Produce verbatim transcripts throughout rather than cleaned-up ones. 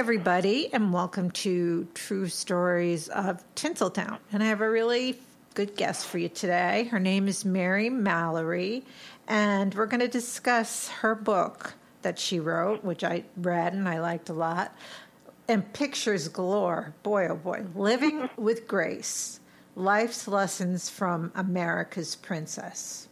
everybody, and welcome to True Stories of Tinseltown. And I have a really good guest for you today. Her name is Mary Mallory, and we're going to discuss her book that she wrote, which I read and I liked a lot, and pictures galore. Boy, oh boy. Living with Grace, Life's Lessons from America's Princess.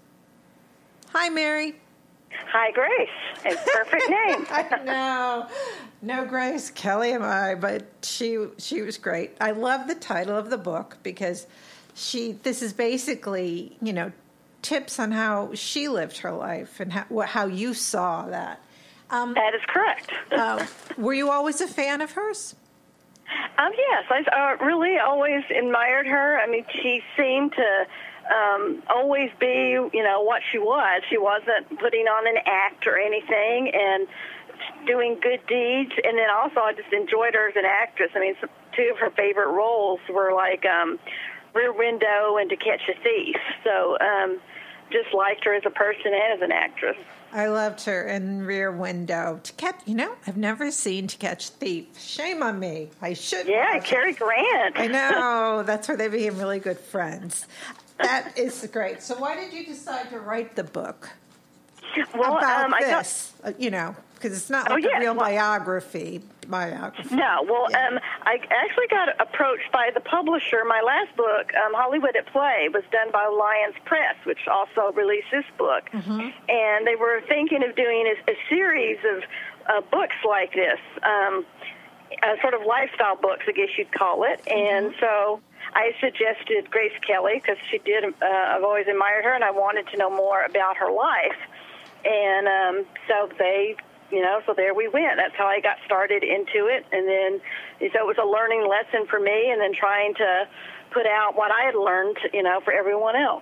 Hi, Mary. Hi, Grace. It's a perfect name. I know. No Grace Kelly am I, but she she was great. I love the title of the book because she this is basically, you know, tips on how she lived her life and how, how you saw that. Um, that is correct. uh, were you always a fan of hers? Um, yes, I uh, really always admired her. I mean, she seemed to um, always be, you know, what she was. She wasn't putting on an act or anything, and doing good deeds. And then also, I just enjoyed her as an actress. I mean, some, two of her favorite roles were like um, Rear Window and To Catch a Thief. So, um, just liked her as a person and as an actress. I loved her in Rear Window. To catch, you know, I've never seen To Catch a Thief. Shame on me. I should. Yeah, Cary Grant. I know. That's where they became really good friends. That is great. So, why did you decide to write the book well, about um, this? I got, you know, because it's not like oh, a yeah. real well, biography. Biography. No. Well, yeah. um, I actually got approached by the publisher. My last book, um, Hollywood at Play, was done by Lions Press, which also released this book. Mm-hmm. And they were thinking of doing a, a series of uh, books like this, um, uh, sort of lifestyle books, I guess you'd call it. Mm-hmm. And so I suggested Grace Kelly because she did. Uh, I've always admired her, and I wanted to know more about her life. And um, so they. You know, so there we went. That's how I got started into it. And then, so it was a learning lesson for me, and then trying to put out what I had learned, you know, for everyone else.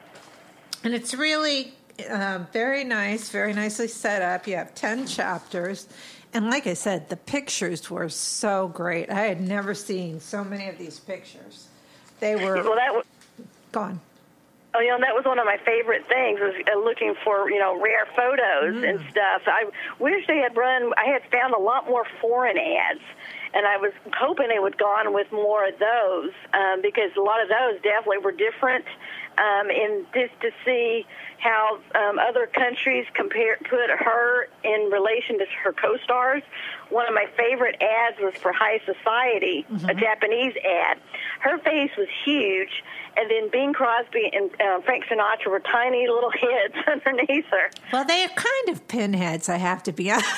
And it's really uh, very nice, very nicely set up. You have ten chapters. And like I said, the pictures were so great. I had never seen so many of these pictures. They were well, that was, gone. Oh, you know, that was one of my favorite things, was uh, looking for, you know, rare photos mm. and stuff. I wish they had run, I had found a lot more foreign ads, and I was hoping they would go on with more of those, um, because a lot of those definitely were different, um, and just to see how um, other countries compare, put her in relation to her co-stars. One of my favorite ads was for High Society, mm-hmm. a Japanese ad. Her face was huge, and then Bing Crosby and uh, Frank Sinatra were tiny little heads underneath her. Well, they are kind of pinheads, I have to be honest.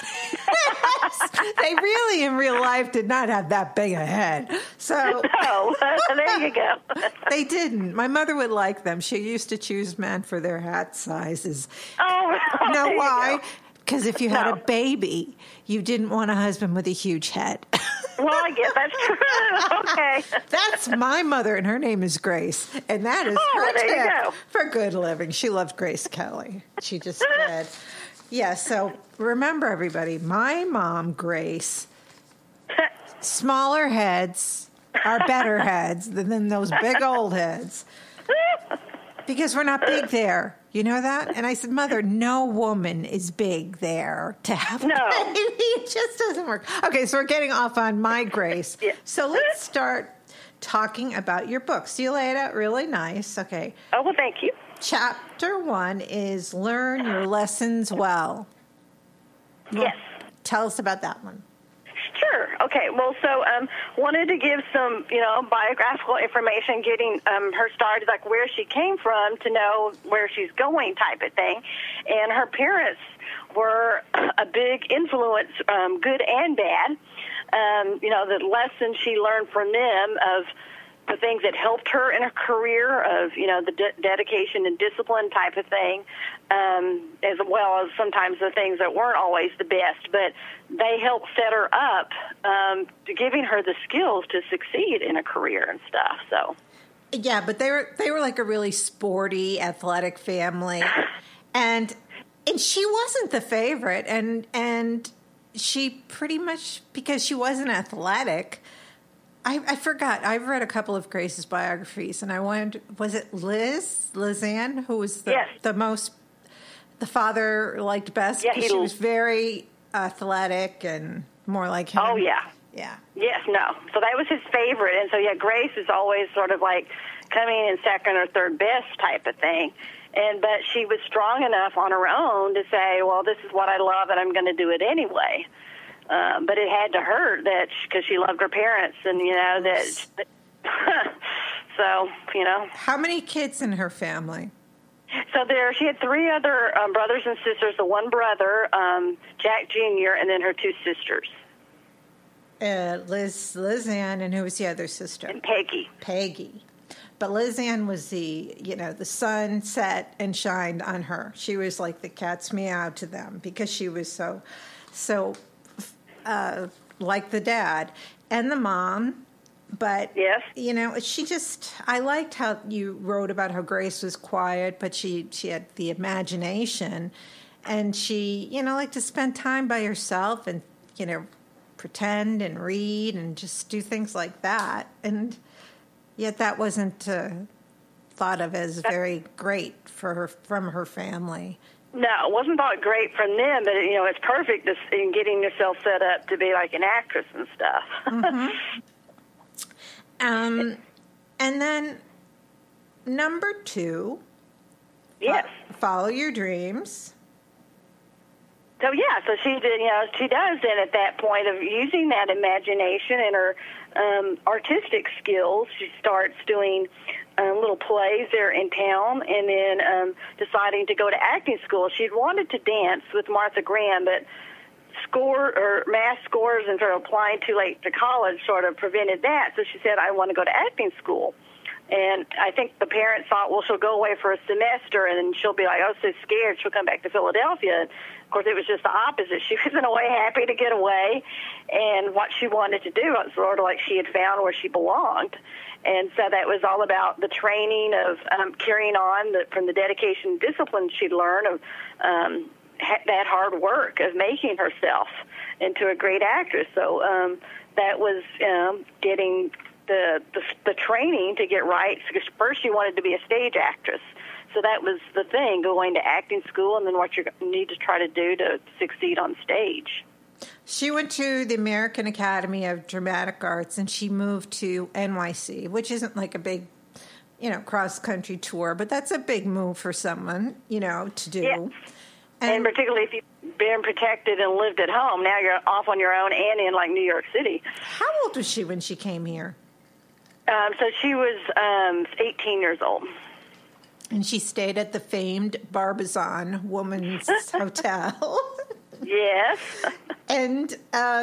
They really, in real life, did not have that big a head. So no, there you go. They didn't. My mother would like them. She used to choose men for their hat sizes. Oh, you know there why? You Because if you had no. a baby, you didn't want a husband with a huge head. Well, I guess that's true. Okay. That's my mother, and her name is Grace. And that is oh, her there tip you go. for good living. She loved Grace Kelly. She just did. Yeah, so remember, everybody, my mom, Grace, smaller heads are better heads than those big old heads. Because we're not big there. You know that? And I said, Mother, no woman is big there to have no. a baby. It just doesn't work. Okay, so we're getting off on my Grace. Yeah. So let's start talking about your book. So you lay it out really nice. Okay. Oh, well, thank you. Chapter one is Learn Your Lessons Well. Yes. Tell us about that one. Sure. Okay. Well, so um, wanted to give some, you know, biographical information, getting um, her started, like where she came from to know where she's going type of thing. And her parents were a big influence, um, good and bad. Um, you know, the lessons she learned from them of the things that helped her in her career, of, you know, the de- dedication and discipline type of thing, um, as well as sometimes the things that weren't always the best, but they helped set her up, um, to giving her the skills to succeed in a career and stuff. So, yeah, but they were they were like a really sporty, athletic family, and and she wasn't the favorite, and and she pretty much, because she wasn't athletic. I, I forgot. I've read a couple of Grace's biographies, and I wondered, was it Liz, Lizanne, who was the, yes. the most, the father liked best? Yeah, because she was very athletic and more like him. Oh, yeah. Yeah. Yes, no. So that was his favorite. And so, yeah, Grace is always sort of like coming in second or third best type of thing. And but she was strong enough on her own to say, well, this is what I love, and I'm going to do it anyway. Um, but it had to hurt that because she loved her parents, and you know that. So you know. How many kids in her family? So there, she had three other um, brothers and sisters. The one brother, um, Jack Junior, and then her two sisters. Uh, Liz, Liz Ann, and who was the other sister? And Peggy. Peggy. But Liz Ann was the, you know, the sun set and shined on her. She was like the cat's meow to them because she was so, so uh, like the dad and the mom. But, yes. you know, she just, I liked how you wrote about how Grace was quiet, but she, she had the imagination. And she, you know, liked to spend time by herself and, you know, pretend and read and just do things like that. And yet that wasn't uh, thought of as very great for her, from her family. No, it wasn't thought great from them, but, you know, it's perfect in getting yourself set up to be like an actress and stuff. Mm-hmm. Um, and then number two, yes, follow your dreams. So yeah, so she did. You know, she does then at that point of using that imagination and her um, artistic skills. She starts doing uh, little plays there in town, and then um, deciding to go to acting school. She'd wanted to dance with Martha Graham, but score or math scores and sort of applying too late to college sort of prevented that. So she said, I want to go to acting school. And I think the parents thought, well, she'll go away for a semester and then she'll be like, oh, so scared she'll come back to Philadelphia. Of course, it was just the opposite. She was in a way happy to get away, and what she wanted to do was sort of like she had found where she belonged. And so that was all about the training of um, carrying on the, from the dedication and discipline she'd learned of um, that hard work of making herself into a great actress. So um, that was um, getting the, the the training to get right. Because first she wanted to be a stage actress. So that was the thing, going to acting school and then what you need to try to do to succeed on stage. She went to the American Academy of Dramatic Arts, and she moved to N Y C, which isn't like a big, you know, cross-country tour, but that's a big move for someone, you know, to do. Yes. And, and particularly if you've been protected and lived at home, now you're off on your own and in, like, New York City. How old was she when she came here? Um, so she was um, eighteen years old. And she stayed at the famed Barbizon Woman's Hotel. Yes. And uh,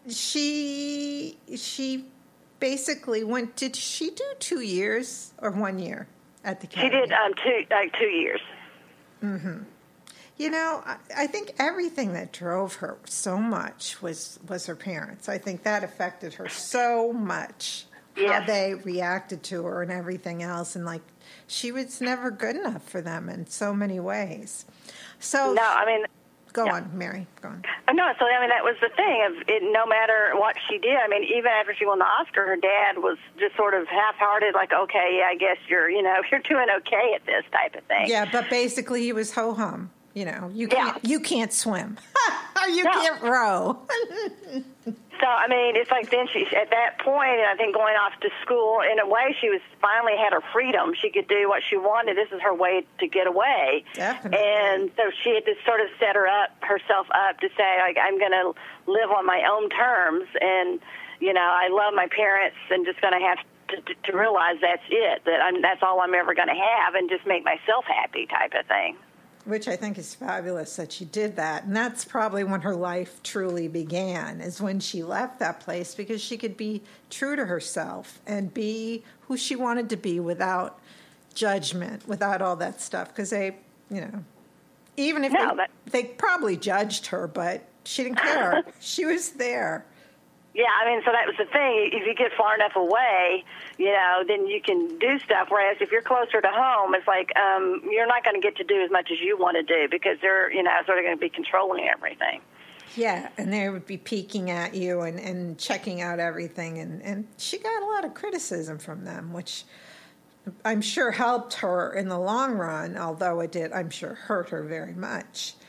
she she basically went, did she do two years or one year at the academy? She did um, two, like two years. Mm-hmm. You know, I, I think everything that drove her so much was, was her parents. I think that affected her so much, yes. How they reacted to her and everything else. And, like, she was never good enough for them in so many ways. So no, I mean... Go yeah. on, Mary. Go on. No, so, I mean, that was the thing. Of it, no matter what she did, I mean, even after she won the Oscar, her dad was just sort of half-hearted, like, okay, yeah, I guess you're, you know, you're doing okay at this type of thing. Yeah, but basically he was ho-hum. You know, you can't, yeah. you can't swim. Or you no. can't row. So, I mean, it's like then she, at that point, I think going off to school, in a way, she was finally had her freedom. She could do what she wanted. This is her way to get away. Definitely. And so she had to sort of set her up, herself up to say, like, I'm going to live on my own terms. And, you know, I love my parents and just going to have to, to, to realize that's it, that I'm, that's all I'm ever going to have, and just make myself happy type of thing. Which I think is fabulous that she did that. And that's probably when her life truly began, is when she left that place, because she could be true to herself and be who she wanted to be without judgment, without all that stuff. Because they, you know, even if no, they, but- they probably judged her, but she didn't care. She was there. Yeah, I mean, so that was the thing. If you get far enough away, you know, then you can do stuff. Whereas if you're closer to home, it's like um, you're not going to get to do as much as you want to do, because they're, you know, sort of going to be controlling everything. Yeah, and they would be peeking at you and, and checking out everything. And, and she got a lot of criticism from them, which I'm sure helped her in the long run, although it did, I'm sure, hurt her very much.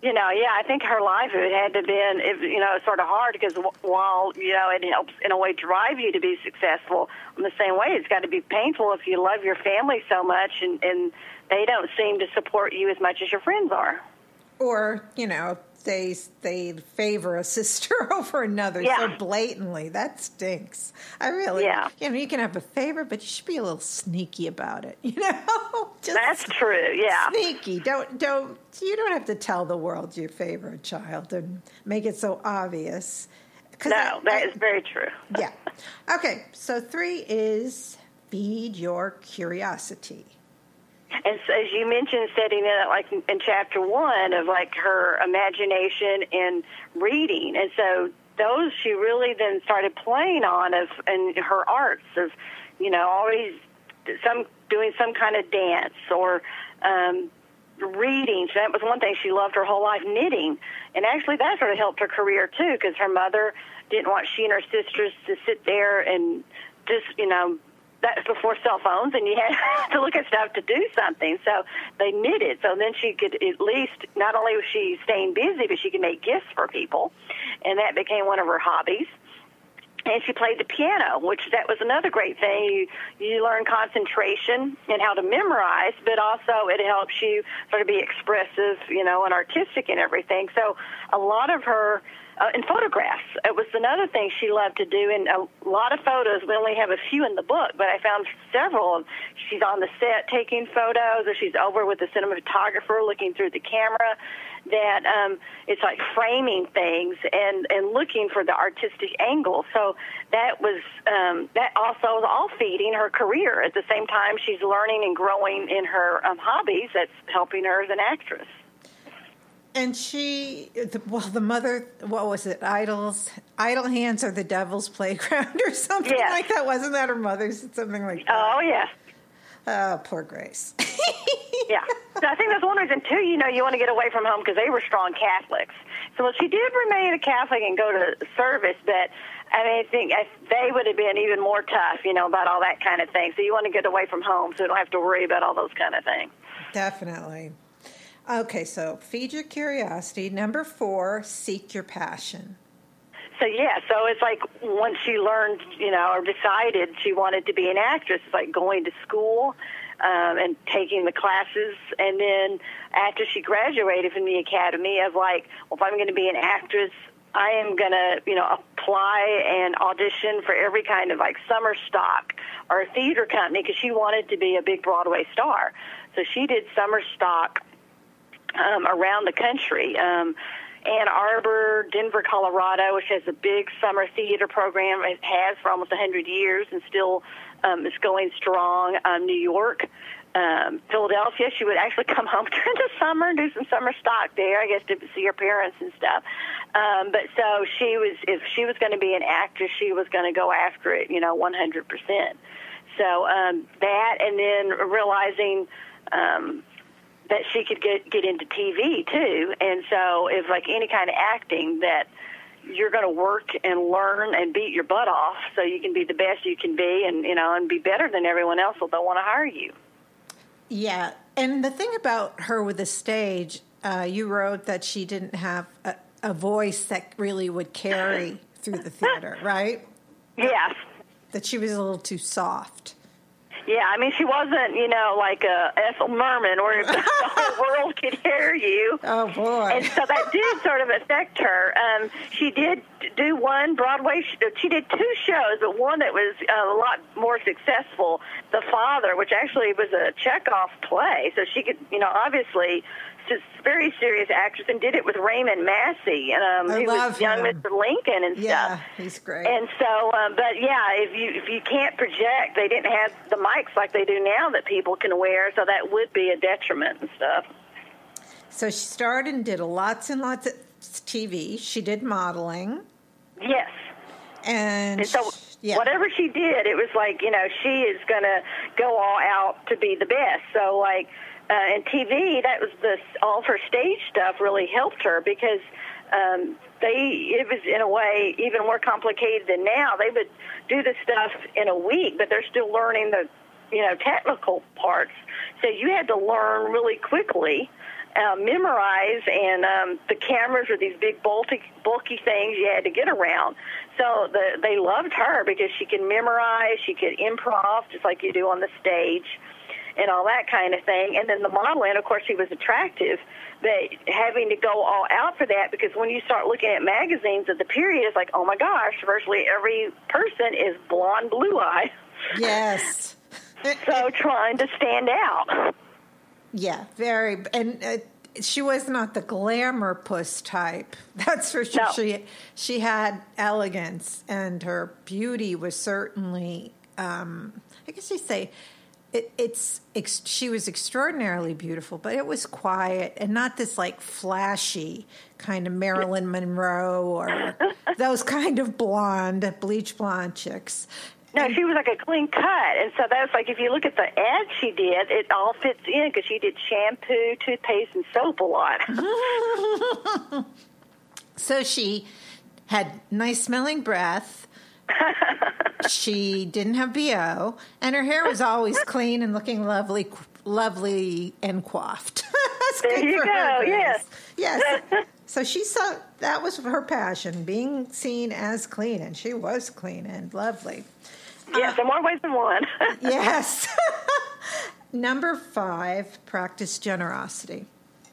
You know, yeah, I think her life, it had to have been, it, you know, sort of hard because while, you know, it helps in a way drive you to be successful, in the same way, it's got to be painful if you love your family so much and, and they don't seem to support you as much as your friends are. Or, you know, they they favor a sister over another yeah. so blatantly. That stinks. I really, yeah. you know, you can have a favor, but you should be a little sneaky about it, you know? Just That's true, yeah. Sneaky. Don't, don't, you don't have to tell the world you favor a child and make it so obvious. No, I, that I, is very true. Yeah. Okay, so three is feed your curiosity. And so, as you mentioned, setting it like in chapter one of like her imagination and reading, and so those she really then started playing on of and her arts of, you know, always some doing some kind of dance or um, reading. So that was one thing she loved her whole life, knitting, and actually that sort of helped her career too because her mother didn't want she and her sisters to sit there and just, you know. That's before cell phones, and you had to look at stuff to do something. So they knitted. So then she could at least, not only was she staying busy, but she could make gifts for people, and that became one of her hobbies. And she played the piano, which that was another great thing. You you learn concentration and how to memorize, but also it helps you sort of be expressive, you know, and artistic and everything. So a lot of her Uh, and photographs. It was another thing she loved to do, and a lot of photos. We only have a few in the book, but I found several. She's on the set taking photos, or she's over with the cinematographer looking through the camera. That um, it's like framing things and, and looking for the artistic angle. So that was um, that also was all feeding her career. At the same time, she's learning and growing in her um, hobbies. That's helping her as an actress. And she, well, the mother, what was it? Idols, idle hands are the devil's playground, or something yes. like that. Wasn't that her mother's? Something like that. Oh yes. Oh, poor Grace. Yeah, so I think that's one reason too. You know, you want to get away from home because they were strong Catholics. So well, she did remain a Catholic and go to service, but I mean, I think they would have been even more tough, you know, about all that kind of thing. So you want to get away from home so you don't have to worry about all those kind of things. Definitely. Okay, so feed your curiosity. Number four, seek your passion. So, yeah, so it's like once she learned, you know, or decided she wanted to be an actress, it's like going to school um, and taking the classes. And then after she graduated from the academy of like, well, if I'm going to be an actress, I am going to, you know, apply and audition for every kind of like summer stock or a theater company because she wanted to be a big Broadway star. So she did summer stock Um, around the country. Um, Ann Arbor, Denver, Colorado, which has a big summer theater program. It has for almost one hundred years and still um, is going strong. Um, New York, um, Philadelphia, she would actually come home during the summer and do some summer stock there, I guess, to see her parents and stuff. Um, but so she was, if she was going to be an actress, she was going to go after it, you know, one hundred percent. So um, that, and then realizing um, that she could get get into T V too, and so if like any kind of acting, that you're going to work and learn and beat your butt off so you can be the best you can be, and you know, and be better than everyone else, so they'll want to hire you. Yeah, and the thing about her with the stage, uh, you wrote that she didn't have a, a voice that really would carry through the theater, right? Yes. That she was a little too soft. Yeah, I mean, she wasn't, you know, like a Ethel Merman where the whole world could hear you. Oh, boy. And so that did sort of affect her. Um, she did do one Broadway, sh- she did two shows, but one that was uh, a lot more successful, The Father, which actually was a Chekhov play. So she could, you know, obviously, she's a very serious actress, and did it with Raymond Massey, um, I who love was young him. Mister Lincoln and Yeah, stuff. he's great. And so, um, but yeah, if you if you can't project, they didn't have the mics like they do now that people can wear, so that would be a detriment and stuff. So she started and did lots and lots of T V. She did modeling. Yes. And, And so yeah. whatever she did, it was like, you know, she is going to go all out to be the best. So, like, uh, in T V, that was the all of her stage stuff really helped her because um, they it was, in a way, even more complicated than now. They would do the stuff in a week, but they're still learning the you know, technical parts. So you had to learn really quickly, uh, memorize, and um, the cameras were these big bulky, bulky things you had to get around. So the, they loved her because she could memorize, she could improv just like you do on the stage, and all that kind of thing. And then the modeling, of course, she was attractive, but having to go all out for that, because when you start looking at magazines of the period, it's like, oh my gosh, virtually every person is blonde, blue-eyed. Yes. So trying to stand out. Yeah, very. And uh, she was not the glamour puss type. That's for sure. No. She, she had elegance, and her beauty was certainly, um, I guess you say, It, it's ex, she was extraordinarily beautiful, but it was quiet and not this like flashy kind of Marilyn Monroe or those kind of blonde, bleach blonde chicks. No, she was like a clean cut, and so that's like if you look at the ad she did, it all fits in because she did shampoo, toothpaste, and soap a lot. So she had nice smelling breath. She didn't have B O, and her hair was always clean and looking lovely, lovely and coiffed. There you go. Yes, yes. So she saw that was her passion, being seen as clean, and she was clean and lovely. Yes, uh, in more ways than one. Yes. Number five, practice generosity.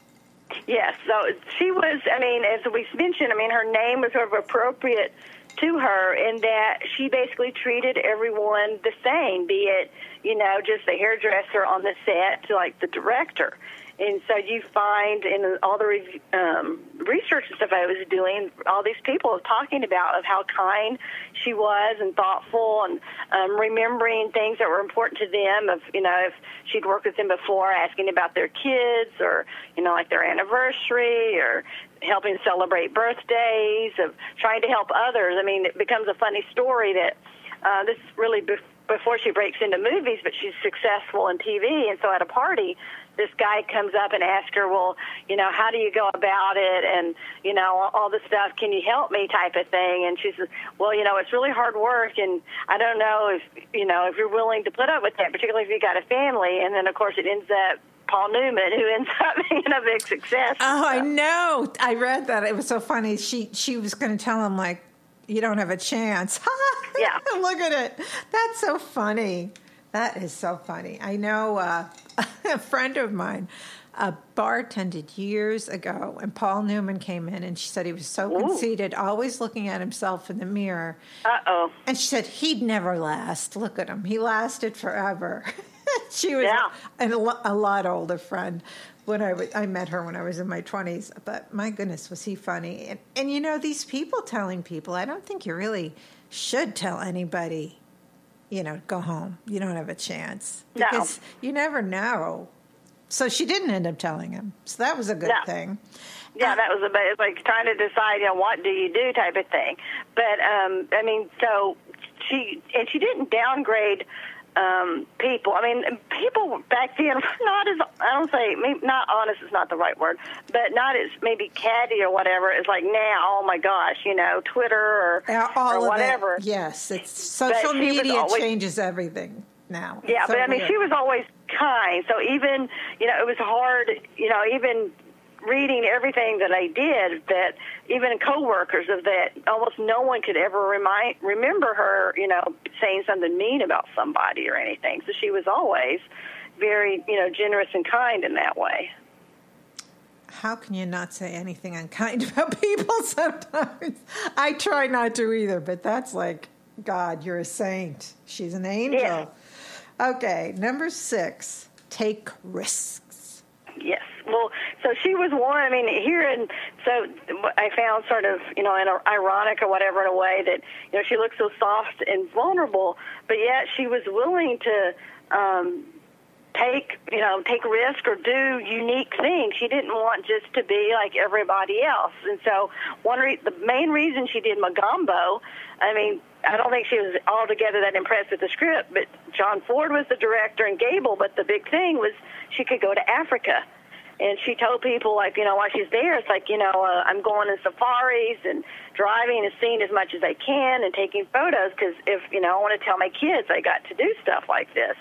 Yes. So she was. I mean, as we mentioned, I mean, her name was sort of appropriate to her in that she basically treated everyone the same, be it, you know, just the hairdresser on the set to like the director. And so you find in all the um, research and stuff I was doing, all these people talking about of how kind she was and thoughtful and um, remembering things that were important to them. Of, you know, if she'd worked with them before, asking about their kids or, you know, like their anniversary or helping celebrate birthdays, of trying to help others. I mean, it becomes a funny story that uh, this is really be- before she breaks into movies, but she's successful in T V. And so at a party, this guy comes up and asks her, well, you know, how do you go about it? And, you know, all, all this stuff, can you help me type of thing? And she says, well, you know, it's really hard work. And I don't know if, you know, if you're willing to put up with that, particularly if you got a family. And then, of course, it ends up Paul Newman, who ends up being a big success. Oh, I know. I read that. It was so funny. She, she was going to tell him, like, you don't have a chance. Yeah. Look at it. That's so funny. That is so funny. I know uh, a friend of mine uh, bartended years ago, and Paul Newman came in, and she said he was so Ooh. conceited, always looking at himself in the mirror. Uh-oh. And she said he'd never last. Look at him. He lasted forever. She was Yeah. a, a lot older friend. When I, w- I met her when I was in my twenties, but my goodness, was he funny. And, and, you know, these people telling people, I don't think you really should tell anybody, you know, go home. You don't have a chance. Because No. you never know. So she didn't end up telling him. So that was a good No. thing. Yeah, that was a bit, like trying to decide, you know, what do you do type of thing. But, um, I mean, so she, and she didn't downgrade um, people. I mean, people back then were not as, I don't say, maybe not honest is not the right word, but not as maybe catty or whatever. It's like now, oh my gosh, you know, Twitter or, All or of whatever. It, yes, it's social she was media always- changes everything now. Yeah, So but I mean, weird. she was always kind. So even, you know, it was hard, you know, even reading everything that I did, that even coworkers of that, almost no one could ever remind, remember her, you know, saying something mean about somebody or anything. So she was always very, you know, generous and kind in that way. How can you not say anything unkind about people sometimes? I try not to either, but that's like, God, you're a saint. She's an angel. Yeah. Okay, number six, take risks. Yes. Well, so she was one, I mean, here, and so I found sort of, you know, an ironic or whatever in a way that, you know, she looked so soft and vulnerable, but yet she was willing to um, take, you know, take risk or do unique things. She didn't want just to be like everybody else. And so one re- the main reason she did Mogambo, I mean, I don't think she was altogether that impressed with the script, but John Ford was the director and Gable, but the big thing was she could go to Africa. And she told people, like, you know, while she's there, it's like, you know, uh, I'm going on safaris and driving and seeing as much as I can and taking photos because if, you know, I want to tell my kids I got to do stuff like this.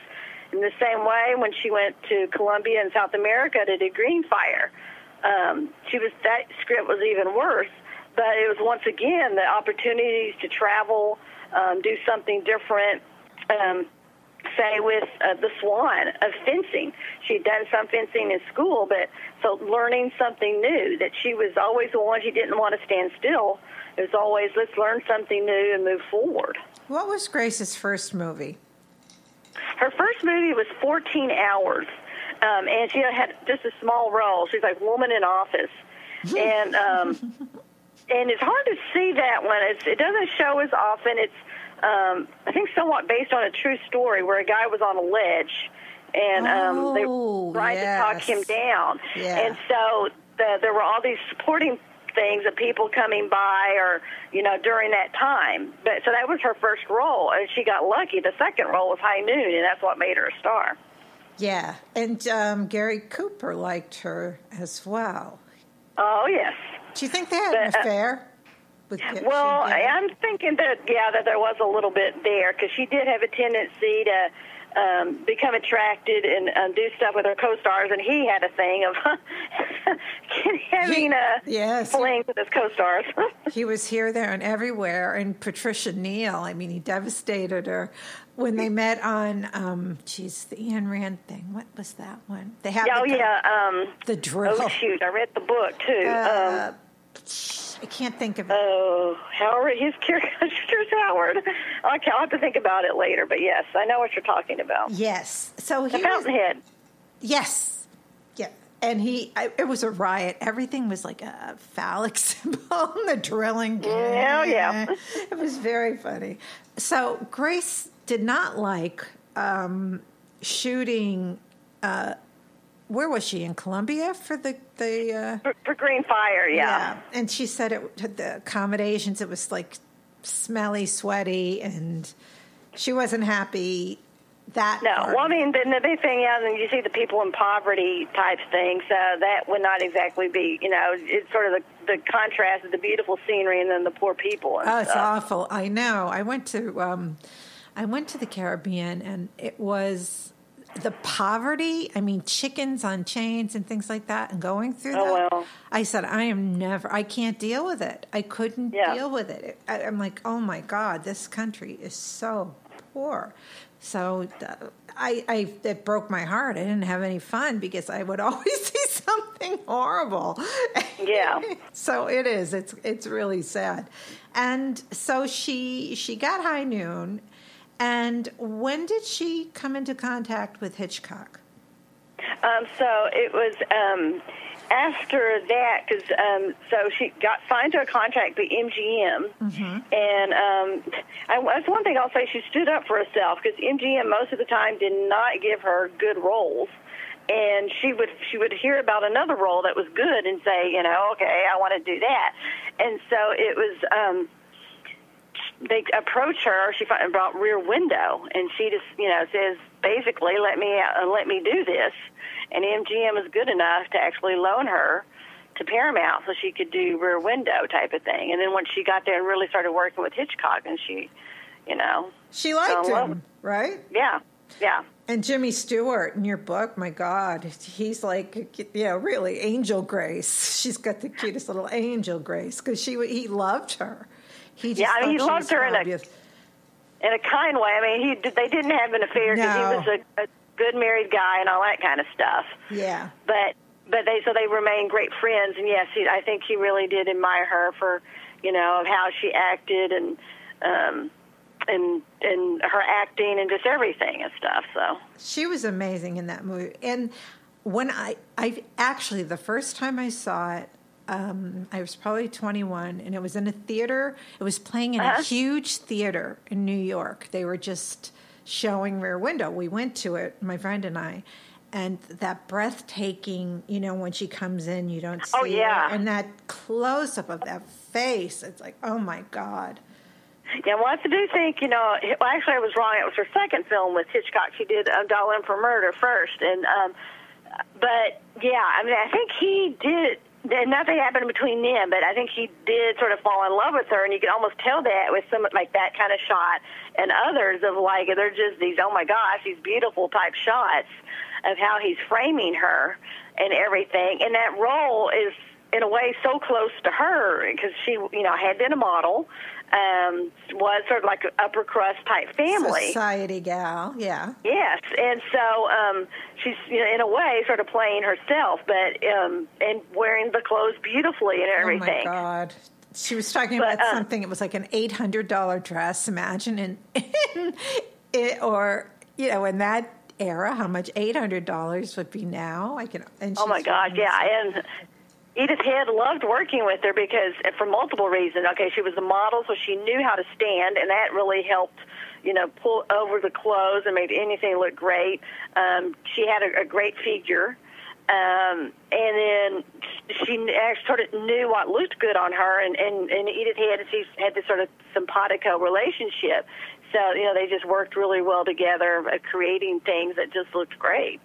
In the same way, when she went to Colombia and South America to do Green Fire, um, she was that script was even worse. But it was once again the opportunities to travel, um, do something different. Um, say with uh, the Swan of fencing. She'd done some fencing in school, but so learning something new, that she was always the one, she didn't want to stand still. It was always, let's learn something new and move forward. What was Grace's first movie? Her first movie was fourteen hours, um, and she had just a small role. She's like Woman in Office. and um, and it's hard to see that one. It's, it doesn't show as often. It's Um, I think somewhat based on a true story where a guy was on a ledge, and um, oh, they were trying yes. to talk him down. Yeah. And so the, there were all these supporting things of people coming by, or you know, during that time. But so that was her first role, and she got lucky. The second role was High Noon, and that's what made her a star. Yeah, and um, Gary Cooper liked her as well. Oh yes. Do you think they had but, an affair? With Well, I'm thinking that, yeah, that there was a little bit there, because she did have a tendency to um, become attracted and um, do stuff with her co-stars, and he had a thing of having a yes. fling with his co-stars. He was here, there, and everywhere. And Patricia Neal, I mean, he devastated her when they met on, um, geez, the Ayn Rand thing. What was that one? They had oh, the, yeah. Um, the drill. Oh, shoot, I read the book, too. Uh, um, I can't think of it. Oh, Howard, he's curious. Howard. I'll have to think about it later, but yes, I know what you're talking about. Yes. So he the Fountainhead. Was, yes. Yeah. And he, I, it was a riot. Everything was like a phallic symbol. The drilling. Oh, yeah. It was very funny. So Grace did not like um, shooting. Uh, where was she, in Colombia for the the uh, for, for Green Fire? Yeah. Yeah, and she said it the accommodations. It was like smelly, sweaty, and she wasn't happy. That no, part. well, I mean, the, the big thing is, and you see the people in poverty type things. Uh, that would not exactly be, you know, it's sort of the, the contrast of the beautiful scenery and then the poor people. And oh, it's stuff. awful. I know. I went to um, I went to the Caribbean, and it was. The poverty, I mean, chickens on chains and things like that, and going through oh, that. Well. I said, I am never, I can't deal with it. I couldn't yeah. deal with it. I, I'm like, oh my God, this country is so poor. So uh, I, I, it broke my heart. I didn't have any fun because I would always see something horrible. Yeah. So it is. It's it's really sad. And so she she got High Noon. And when did she come into contact with Hitchcock? Um, so it was um, after that, because um, so she got signed to a contract with M G M, mm-hmm. and um, I, that's one thing I'll say. She stood up for herself, because M G M most of the time did not give her good roles, and she would she would hear about another role that was good and say, you know, okay, I want to do that, and so it was. Um, They approach her. She brought Rear Window, and she just, you know, says basically, "Let me uh, let me do this." And M G M was good enough to actually loan her to Paramount so she could do Rear Window type of thing. And then once she got there and really started working with Hitchcock, and she, you know, she liked him, right? Yeah, yeah. And Jimmy Stewart in your book, my God, he's like, you know, really Angel Grace. She's got the cutest little Angel Grace because she he loved her. He just yeah, I mean, he loved her in a, in a kind way. I mean, he they didn't have an affair because no. he was a, a good married guy and all that kind of stuff. Yeah. But but they so they remained great friends. And, yes, he, I think he really did admire her for, you know, how she acted and um, and and her acting and just everything and stuff. So she was amazing in that movie. And when I, I actually, the first time I saw it, Um, I was probably twenty-one, and it was in a theater. It was playing in uh-huh. a huge theater in New York. They were just showing Rear Window. We went to it, my friend and I, and that breathtaking, you know, when she comes in, you don't see oh, yeah. her, and that close-up of that face, it's like, oh, my God. Yeah, well, I do think, you know, well, actually I was wrong. It was her second film with Hitchcock. She did um, Dial M for Murder first, and um, but, yeah, I mean, I think he did nothing happened between them, but I think he did sort of fall in love with her, and you can almost tell that with some like that kind of shot, and others of like they're just these oh my gosh, these beautiful type shots of how he's framing her and everything, and that role is in a way so close to her because she you know had been a model. Um, was sort of like an upper crust type family. Society gal, yeah. Yes, and so um, she's, you know, in a way, sort of playing herself, but um, and wearing the clothes beautifully and everything. Oh, my God. She was talking but, about um, something, it was like an eight hundred dollars dress, imagine, in, in it, or, you know, in that era, how much eight hundred dollars would be now. I can. And oh, my God, yeah, and Edith Head loved working with her because, for multiple reasons. Okay, she was a model, so she knew how to stand, and that really helped, you know, pull over the clothes and made anything look great. Um, she had a, a great figure, um, and then she actually sort of knew what looked good on her, and, and, and Edith Head and she had this sort of simpatico relationship. So, you know, they just worked really well together, uh, creating things that just looked great.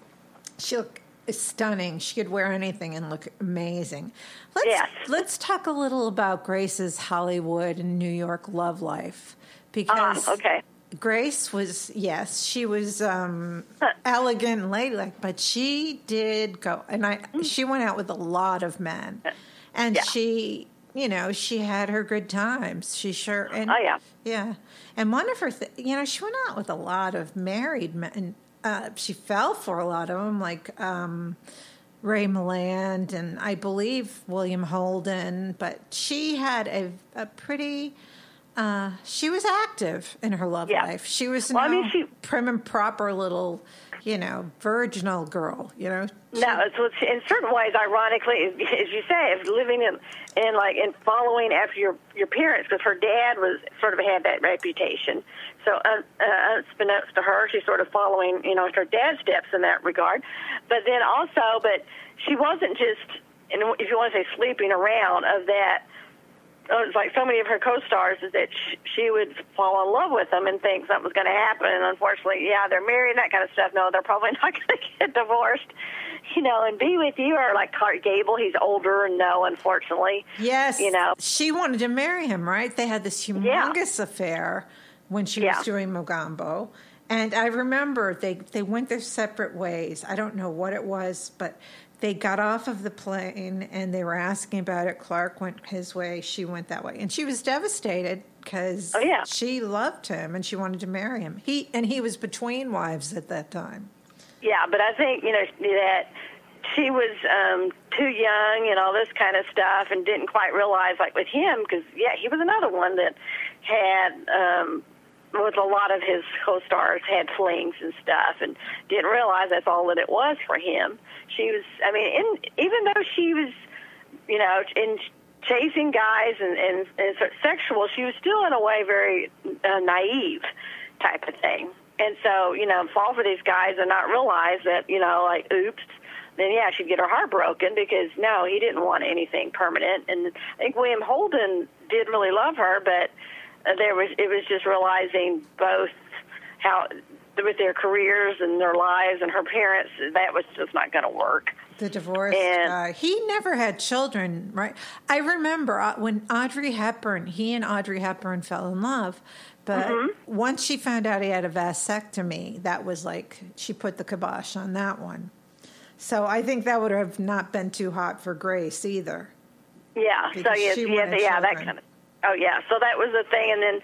She looked stunning. She could wear anything and look amazing. Let's yes. let's talk a little about Grace's Hollywood and New York love life, because uh, okay. Grace was yes, she was um, huh. elegant and ladylike, but she did go, and I mm. she went out with a lot of men, and yeah. she you know she had her good times. She sure and oh yeah yeah, and one of her th- you know she went out with a lot of married men. Uh, she fell for a lot of them, like um, Ray Milland and I believe William Holden. But she had a, a pretty, uh, she was active in her love yeah. life. She was well, no I mean, she, prim and proper little, you know, virginal girl, you know. No, it's, it's in certain ways, ironically, as you say, if living in, in like in following after your your parents, because her dad was sort of had that reputation. So, uh, uh, unbeknownst to her, she's sort of following, you know, her dad's steps in that regard. But then also, but she wasn't just, and if you want to say sleeping around, of that. Oh, it's like so many of her co-stars is that she, she would fall in love with them and think something was going to happen. And unfortunately, yeah, they're married, that kind of stuff. No, they're probably not going to get divorced, you know, and be with you. Or like Clark Gable, he's older, and no, unfortunately. Yes. You know. She wanted to marry him, right? They had this humongous yeah. affair when she yeah. was doing Mogambo. And I remember they, they went their separate ways. I don't know what it was, but they got off of the plane and they were asking about it. Clark went his way. She went that way. And she was devastated because oh, yeah. she loved him and she wanted to marry him. He And he was between wives at that time. Yeah, but I think, you know, that she was um, too young and all this kind of stuff and didn't quite realize, like with him, because, yeah, he was another one that had, um, with a lot of his co-stars, had flings and stuff and didn't realize that's all that it was for him. She was, I mean, in, even though she was, you know, in chasing guys and, and, and sort of sexual, she was still in a way very uh, naive type of thing. And so, you know, fall for these guys and not realize that, you know, like, oops, then, yeah, she'd get her heart broken because, no, he didn't want anything permanent. And I think William Holden did really love her, but uh, there was it was just realizing both how, with their careers and their lives and her parents, that was just not going to work. The divorce and, guy. He never had children, right? I remember when Audrey Hepburn, he and Audrey Hepburn fell in love. But mm-hmm. once she found out he had a vasectomy, that was like, she put the kibosh on that one. So I think that would have not been too hot for Grace either. Yeah, so yeah, yeah, yeah that kind of, oh yeah, so that was the thing. And then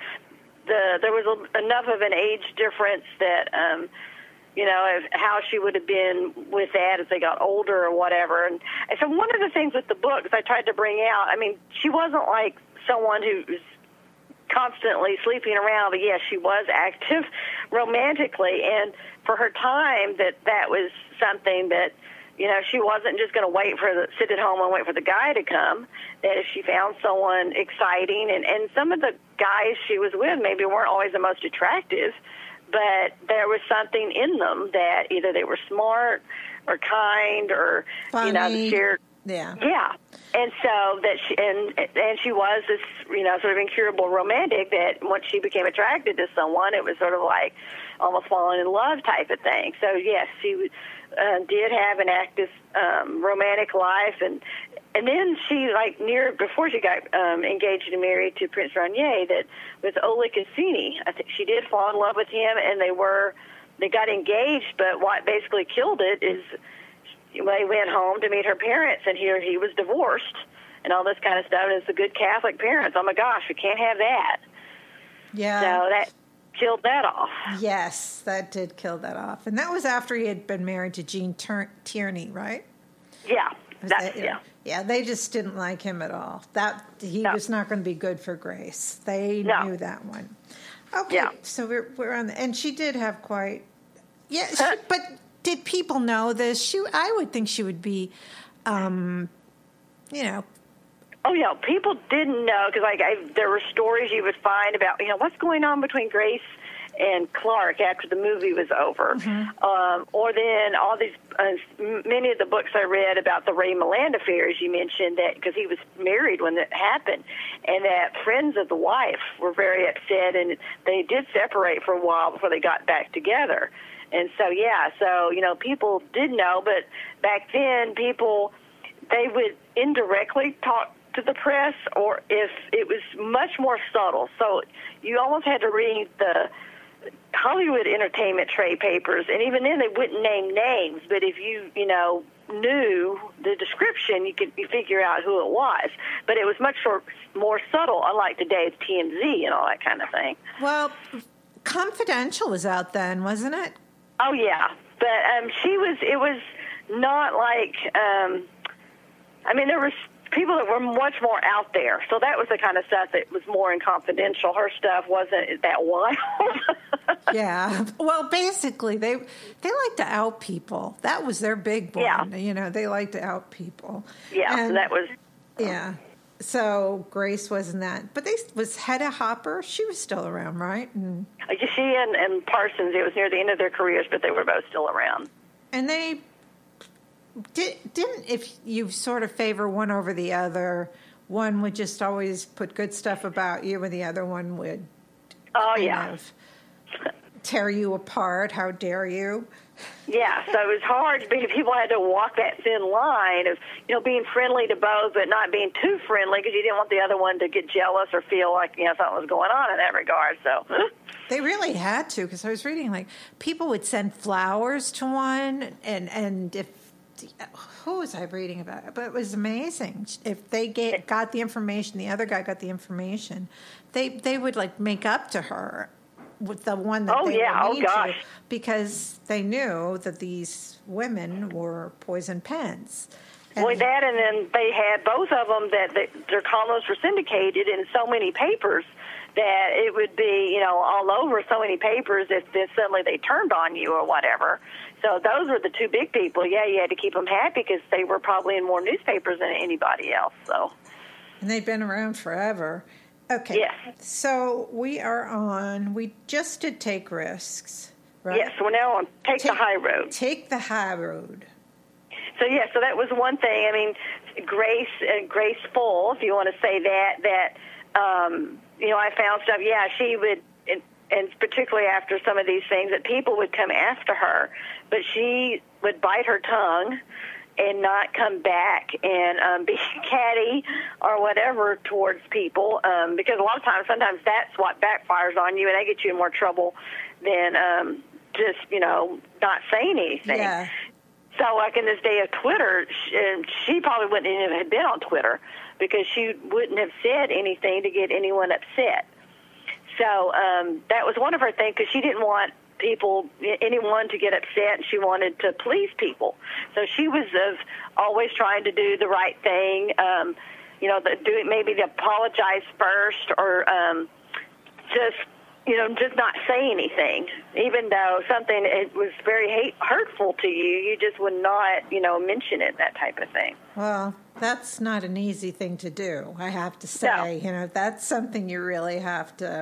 the there was a, enough of an age difference that, um, you know, of how she would have been with that as they got older or whatever. And, and so one of the things with the books I tried to bring out, I mean, she wasn't like someone who was constantly sleeping around, but yes, she was active romantically, and for her time, that that was something that, you know, she wasn't just going to wait for the sit at home and wait for the guy to come. That if she found someone exciting, and and some of the guys she was with maybe weren't always the most attractive, but there was something in them that either they were smart or kind or funny. You know, the shared. Yeah. Yeah. And so that she, and, and she was this, you know, sort of incurable romantic that once she became attracted to someone, it was sort of like almost falling in love type of thing. So, yes, she uh, did have an active um, romantic life, and and then she, like, near, before she got um, engaged and married to Prince Rainier, that with Oleg Cassini, I think she did fall in love with him, and they were, they got engaged, but what basically killed it is they went home to meet her parents, and here he was divorced, and all this kind of stuff, and it's the good Catholic parents. Oh, my gosh, we can't have that. Yeah. So that killed that off. Yes, that did kill that off. And that was after he had been married to Jean Tur- Tierney, right? Yeah. That's, that, yeah. Yeah, they just didn't like him at all. That he no. was not going to be good for Grace. They no. knew that one. Okay, yeah. so we're we're on, the, and she did have quite, yeah. She, but did people know this? She, I would think she would be, um, you know. Oh yeah, people didn't know because like I, there were stories you would find about you know what's going on between Grace and Clark after the movie was over, mm-hmm. um, or then all these uh, many of the books I read about the Ray Milland affair, as you mentioned, that because he was married when that happened, and that friends of the wife were very upset, and they did separate for a while before they got back together, and so yeah, so you know people did know, but back then people they would indirectly talk to the press, or if it was much more subtle, so you almost had to read the Hollywood entertainment trade papers, and even then they wouldn't name names, but if you, you know, knew the description, you could you figure out who it was. But it was much more, more subtle, unlike today's T M Z and all that kind of thing. Well, Confidential was out then, wasn't it? Oh, yeah. But um, she was, it was not like, um, I mean, there was people that were much more out there. So that was the kind of stuff that was more in Confidential. Her stuff wasn't that wild. Yeah. Well, basically, they they like to out people. That was their big one. Yeah. You know, they like to out people. Yeah, and, so that was... Yeah. So Grace wasn't that. But they was Hedda Hopper. She was still around, right? And, she and, and Parsons, it was near the end of their careers, but they were both still around. And they... Did, didn't, if you sort of favor one over the other, one would just always put good stuff about you, and the other one would oh, kind yeah. of tear you apart. How dare you? Yeah, so it was hard because people had to walk that thin line of, you know, being friendly to both, but not being too friendly because you didn't want the other one to get jealous or feel like, you know, something was going on in that regard. So they really had to, because I was reading, like, people would send flowers to one, and, and if who was I reading about it? But it was amazing. If they get, got the information, the other guy got the information, they they would like make up to her with the one that oh, they yeah. would oh, need gosh. to, because they knew that these women were poison pens. And Boy, that, and then they had both of them that, that their columns were syndicated in so many papers that it would be, you know, all over so many papers if, if suddenly they turned on you or whatever. So those were the two big people. Yeah, you had to keep them happy because they were probably in more newspapers than anybody else. So, and they've been around forever. Okay. Yes. So we are on, we just did Take Risks, right? Yes, we're now on Take, take the High Road. Take the High Road. So, yeah, so that was one thing. I mean, Grace, uh, Graceful, if you want to say that, that, um, you know, I found stuff, yeah, she would, and, and particularly after some of these things, that people would come after her, but she would bite her tongue and not come back and um, be catty or whatever towards people, um, because a lot of times, sometimes that's what backfires on you, and they get you in more trouble than um, just, you know, not saying anything. Yeah. So, like in this day of Twitter, she, she probably wouldn't even have been on Twitter because she wouldn't have said anything to get anyone upset. So um, that was one of her things, because she didn't want people, anyone to get upset, and she wanted to please people. So she was of always trying to do the right thing, um, you know, the, do maybe to apologize first, or um, just, you know, just not say anything, even though something it was very hate, hurtful to you. You just would not, you know, mention it, that type of thing. Well, that's not an easy thing to do, I have to say. No. You know, that's something you really have to,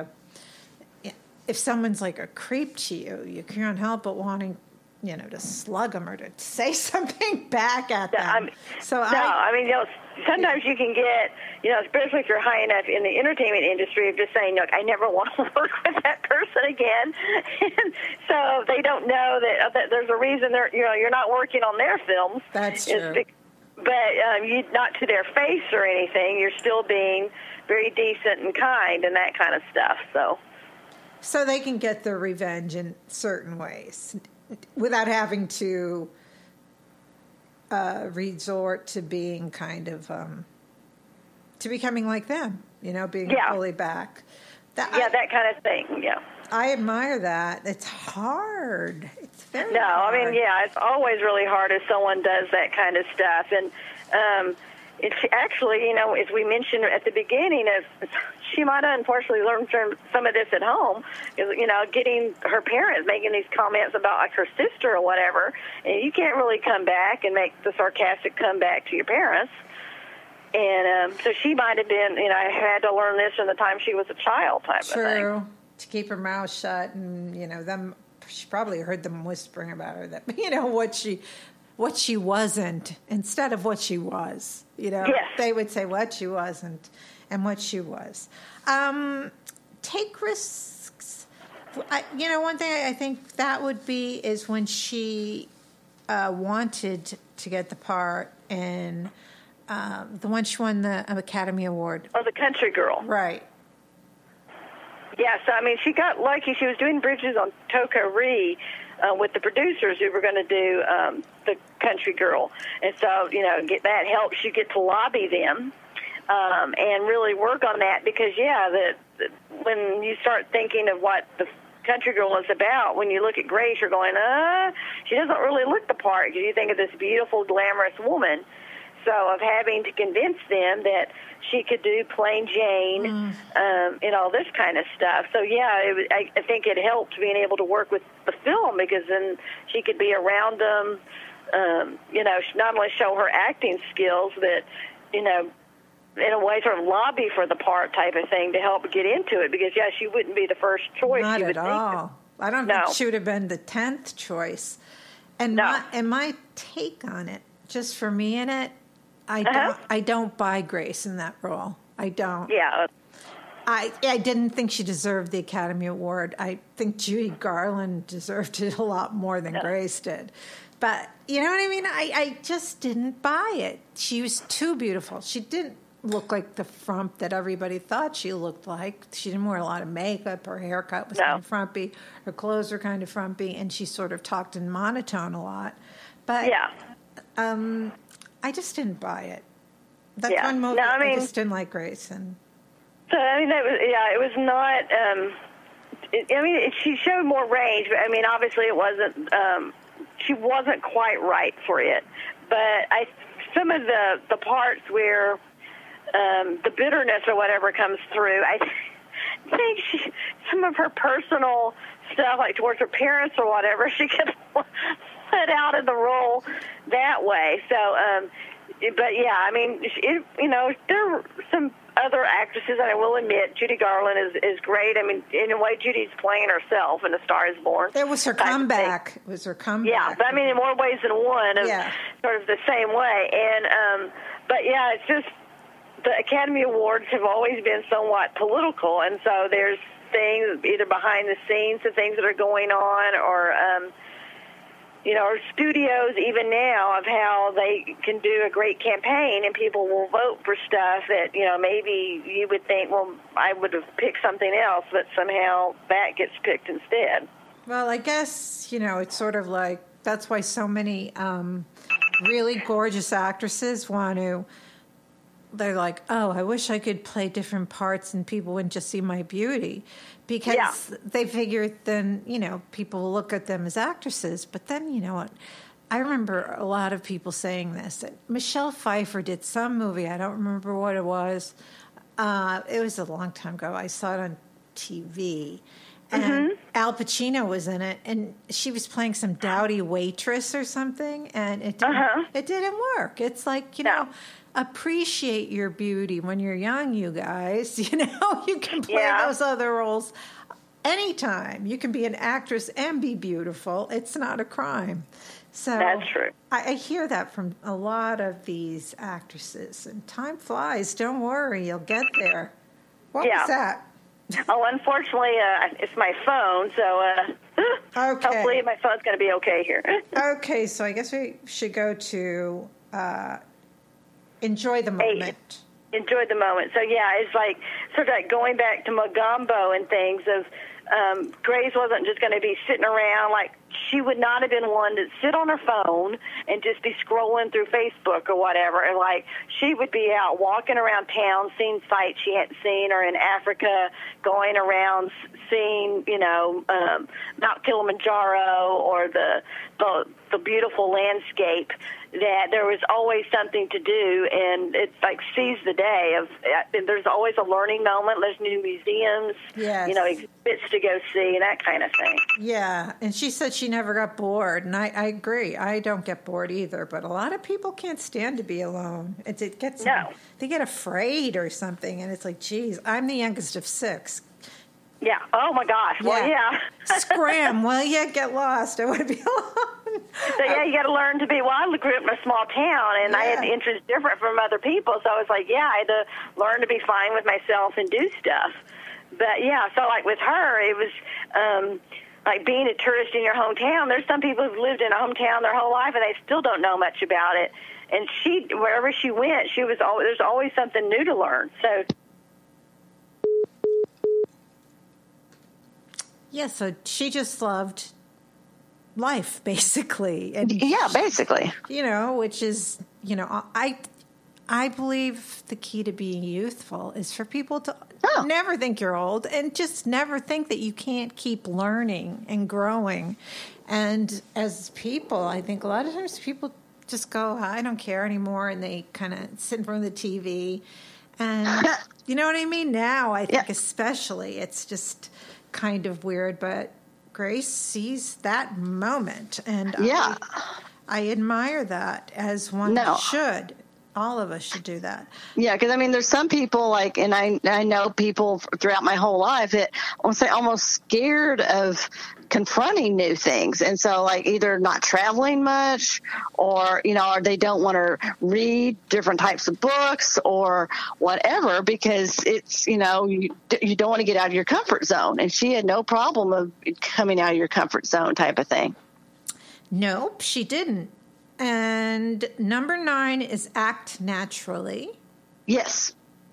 if someone's like a creep to you, you can't help but wanting, you know, to slug them or to say something back at them. I mean, so no, I, I mean, you know, sometimes you can get, you know, especially if you're high enough in the entertainment industry, of just saying, look, I never want to work with that person again. And so they don't know that, that there's a reason they're, you know, you're not working on their films. That's true. Be- but um, you not to their face or anything. You're still being very decent and kind and that kind of stuff. So, so they can get their revenge in certain ways without having to uh, resort to being kind of um, to becoming like them. You know, being yeah. fully back. That, yeah, I, that kind of thing. Yeah. I admire that. It's hard. It's very no, hard. I mean, yeah, it's always really hard if someone does that kind of stuff. And um, it's actually, you know, as we mentioned at the beginning, of she might have unfortunately learned some of this at home. Is, you know, getting her parents making these comments about like her sister or whatever, and you can't really come back and make the sarcastic comeback to your parents. And um, so she might have been, you know, had to learn this from the time she was a child type True. of thing. To keep her mouth shut, and you know them. She probably heard them whispering about her that you know what she, what she wasn't instead of what she was. You know, yes. They would say what she wasn't and what she was. Um, take risks. I, you know, one thing I think that would be is when she uh, wanted to get the part in uh, the one she won the Academy Award. Oh, the Country Girl. Right. Yeah, so, I mean, she got lucky. She was doing bridges on Toko-Ri uh, with the producers who were going to do um, the Country Girl. And so, you know, get that helps you get to lobby them um, and really work on that because, yeah, the, the, when you start thinking of what the Country Girl is about, when you look at Grace, you're going, uh, she doesn't really look the part because you think of this beautiful, glamorous woman. So of having to convince them that she could do plain Jane mm. um, and all this kind of stuff. So, yeah, it, I, I think it helped being able to work with the film because then she could be around them, um, you know, not only show her acting skills, but, you know, in a way sort of lobby for the part type of thing to help get into it because, yeah, she wouldn't be the first choice. Not you would at think. all. I don't no. think she would have been the tenth choice. And, no. my, and my take on it, just for me in it, I uh-huh. don't. I don't buy Grace in that role. I don't. Yeah. I I didn't think she deserved the Academy Award. I think Judy Garland deserved it a lot more than yeah. Grace did. But you know what I mean? I, I just didn't buy it. She was too beautiful. She didn't look like the frump that everybody thought she looked like. She didn't wear a lot of makeup. Her haircut was no. kind of frumpy. Her clothes were kind of frumpy, and she sort of talked in monotone a lot. But yeah. Um. I just didn't buy it. That's yeah. one movie no, I, mean, I just didn't like Grace. And so I mean, that was yeah, it was not. Um, it, I mean, it, she showed more range, but I mean, obviously, it wasn't. Um, she wasn't quite right for it. But I, some of the the parts where um, the bitterness or whatever comes through, I think she, some of her personal stuff, like towards her parents or whatever, she could put out in the role that way. So, um, but yeah, I mean, it, you know, there are some other actresses, and I will admit, Judy Garland is, is great. I mean, in a way, Judy's playing herself in A Star Is Born. It was her comeback. It was her comeback. Yeah, but I mean, in more ways than one, of yeah. sort of the same way. And, um, but yeah, it's just, the Academy Awards have always been somewhat political, and so there's things either behind the scenes, the things that are going on, or, um, you know, or studios even now of how they can do a great campaign and people will vote for stuff that, you know, maybe you would think, well, I would have picked something else, but somehow that gets picked instead. Well, I guess, you know, it's sort of like, that's why so many um, really gorgeous actresses want to, they're like, oh, I wish I could play different parts and people wouldn't just see my beauty. Because yeah. they figure then, you know, people will look at them as actresses. But then, you know what? I remember a lot of people saying this. That Michelle Pfeiffer did some movie. I don't remember what it was. Uh, it was a long time ago. I saw it on T V. And mm-hmm. Al Pacino was in it. And she was playing some dowdy waitress or something. And it didn't, uh-huh. it didn't work. It's like, you know... No. Appreciate your beauty when you're young, you guys. You know, you can play yeah. those other roles anytime. You can be an actress and be beautiful. It's not a crime. So that's true. I, I hear that from a lot of these actresses. And time flies. Don't worry, you'll get there. What yeah. was that? Oh, unfortunately, uh, it's my phone. So uh, okay. hopefully my phone's going to be okay here. Okay, so I guess we should go to... Uh, Enjoy the moment. Eight. Enjoy the moment. So, yeah, it's like sort of like going back to Mogambo and things of um, Grace wasn't just going to be sitting around. Like, she would not have been one to sit on her phone and just be scrolling through Facebook or whatever. And, like, she would be out walking around town, seeing sights she hadn't seen, or in Africa going around seeing, you know, um, Mount Kilimanjaro or the, the the beautiful landscape. That there was always something to do, and it's like seize the day. Of and there's always a learning moment. There's new museums, yes. you know, exhibits to go see, that kind of thing. Yeah, and she said she never got bored, and I, I agree. I don't get bored either, but a lot of people can't stand to be alone. It, it gets no. They get afraid or something, and it's like, geez, I'm the youngest of six. Yeah. Oh my gosh. Yeah. Well, yeah. Scram. Well, yeah, get lost. I want to be alone. So yeah, you got to learn to be. Well, I grew up in a small town, and yeah. I had interests different from other people. So I was like, yeah, I had to learn to be fine with myself and do stuff. But yeah, so like with her, it was um, like being a tourist in your hometown. There's some people who've lived in a hometown their whole life, and they still don't know much about it. And she, wherever she went, she was always there's always something new to learn. So. Yeah, so she just loved life, basically. And yeah, basically. You know, which is, you know, I I believe the key to being youthful is for people to oh. never think you're old and just never think that you can't keep learning and growing. And as people, I think a lot of times people just go, I don't care anymore, and they kind of sit in front of the T V. And you know what I mean? Now, I think yeah. especially, it's just kind of weird, but Grace sees that moment, and yeah. I, I admire that, as one no. should. All of us should do that. Yeah, because I mean, there's some people like, and I I know people throughout my whole life that I want to say almost scared of confronting new things, and so like either not traveling much, or you know, or they don't want to read different types of books or whatever, because it's you know you you don't want to get out of your comfort zone, and she had no problem of coming out of your comfort zone type of thing. Nope, she didn't. And number nine is act naturally. Yes.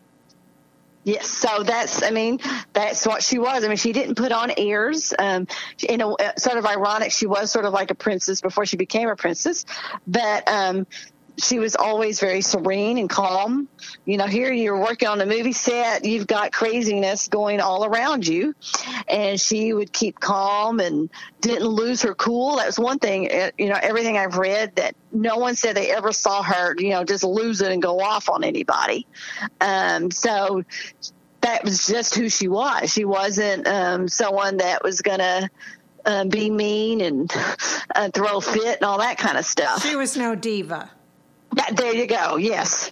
Yes. So that's, I mean, that's what she was. I mean, she didn't put on airs. Um, you know, sort of ironic. She was sort of like a princess before she became a princess, but, um, she was always very serene and calm. You know, here you're working on a movie set, you've got craziness going all around you. And she would keep calm and didn't lose her cool. That was one thing, you know, everything I've read, that no one said they ever saw her, you know, just lose it and go off on anybody. Um, so that was just who she was. She wasn't um, someone that was going to uh, be mean and uh, throw a fit and all that kind of stuff. She was no diva. Yeah, there you go. Yes.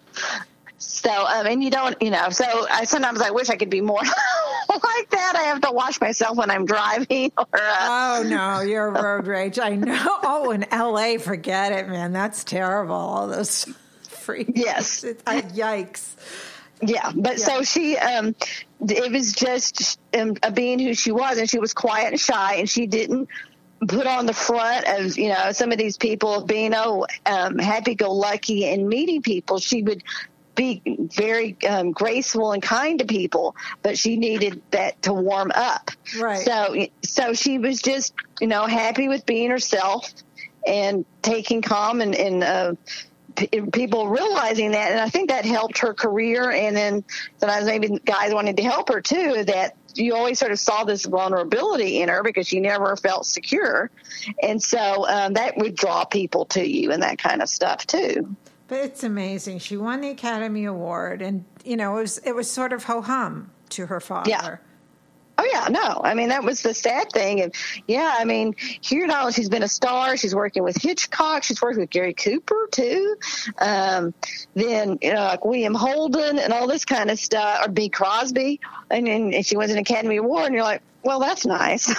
So, um, and you don't, you know, so I sometimes I wish I could be more like that. I have to watch myself when I'm driving. Or, uh, oh, no, you're road rage. I know. Oh, in L A, forget it, man. That's terrible. All those freaks. Yes. It, I, yikes. Yeah. But yeah. so she, um, it was just um, being who she was, and she was quiet and shy, and she didn't put on the front of, you know, some of these people being, oh, um, happy-go-lucky and meeting people. She would be very um, graceful and kind to people, but she needed that to warm up. Right. So, so she was just, you know, happy with being herself and taking calm and, and uh, p- people realizing that. And I think that helped her career. And then sometimes maybe guys wanted to help her too, that you always sort of saw this vulnerability in her because she never felt secure. And so um, that would draw people to you and that kind of stuff too. But it's amazing. She won the Academy Award, and, you know, it was it was sort of ho-hum to her father. Yeah. Oh, yeah, no. I mean, that was the sad thing. And, yeah, I mean, here now she's been a star. She's working with Hitchcock. She's working with Gary Cooper, too. Um, then, you know, like William Holden and all this kind of stuff, or B. Crosby. And then and she wins an Academy Award, and you're like, well, that's nice.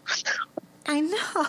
I know.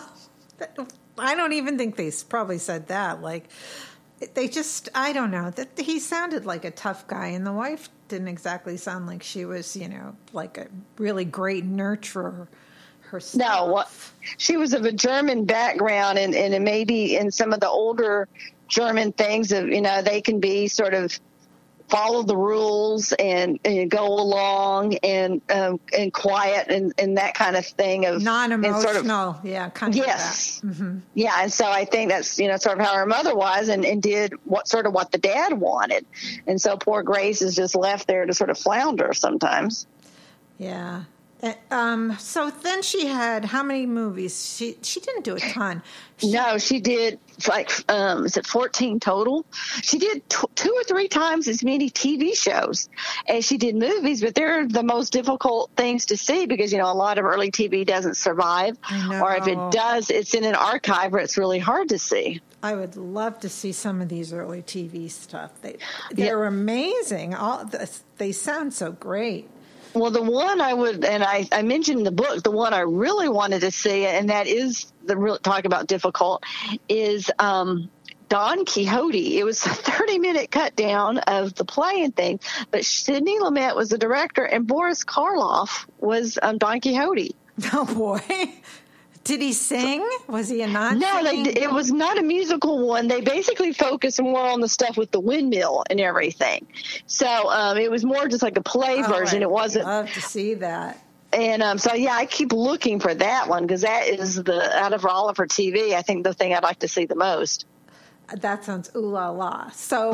I don't even think they probably said that. Like, they just, I don't know. That he sounded like a tough guy, and the wife didn't exactly sound like she was, you know, like a really great nurturer her stuff. No, what, she was of a German background, and, and maybe in some of the older German things, of you know, they can be sort of follow the rules and, and go along and um, and quiet and, and that kind of thing of non-emotional, sort of, yeah, kind of yes, like that. Mm-hmm. Yeah, and so I think that's you know sort of how her mother was, and, and did what sort of what the dad wanted, and so poor Grace is just left there to sort of flounder sometimes. Yeah. Um, so then she had how many movies? She she didn't do a ton. She, no, she did like um, is it fourteen total? She did t- two or three times as many T V shows as she did movies, but they're the most difficult things to see because you know a lot of early T V doesn't survive, or if it does, it's in an archive where it's really hard to see. I would love to see some of these early T V stuff. They they're yeah. amazing. All this, they sound so great. Well, the one I would, and I, I mentioned in the book, the one I really wanted to see, and that is the real talk about difficult, is um, Don Quixote. It was a thirty-minute cut down of the play and thing, but Sidney Lumet was the director, and Boris Karloff was um, Don Quixote. Oh, boy. Did he sing? Was he a non? No, they, it was not a musical one. They basically focused more on the stuff with the windmill and everything. So um, it was more just like a play oh, version. I'd it wasn't. Love to see that. And um, so yeah, I keep looking for that one because that is the out of all of her T V, I think the thing I'd like to see the most. That sounds ooh la la. So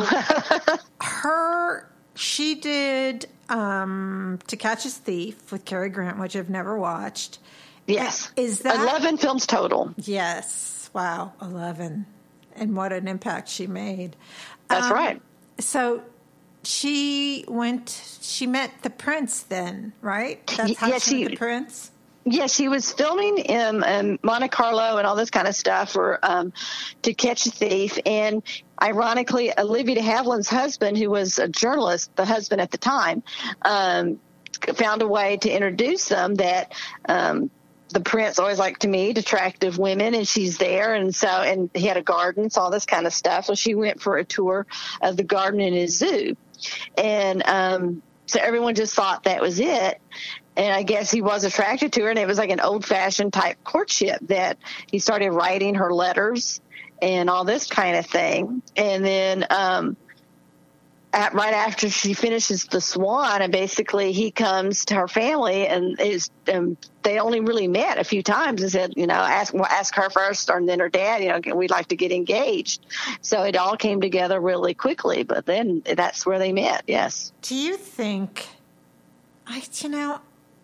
her, she did um, To Catch a Thief with Cary Grant, which I've never watched. Yes. Is that eleven films total? Yes. Wow. eleven. And what an impact she made. That's um, right. So she went, she met the prince then, right? That's how yeah, she, she met the prince? Yeah, she was filming in, in Monte Carlo and all this kind of stuff for um, To Catch a Thief. And ironically, Olivia de Havilland's husband, who was a journalist, the husband at the time, um, found a way to introduce them that um, the prince always liked to meet attractive women, and she's there. And so, and he had a garden, so all this kind of stuff. So she went for a tour of the garden in his zoo. And um, so everyone just thought that was it. And I guess he was attracted to her, and it was like an old-fashioned type courtship that he started writing her letters and all this kind of thing. And then um, at, right after she finishes The Swan, and basically he comes to her family, and is um, they only really met a few times and said, you know, ask ask her first, and then her dad, you know, we'd like to get engaged. So it all came together really quickly, but then that's where they met, yes. Do you think, I, you know,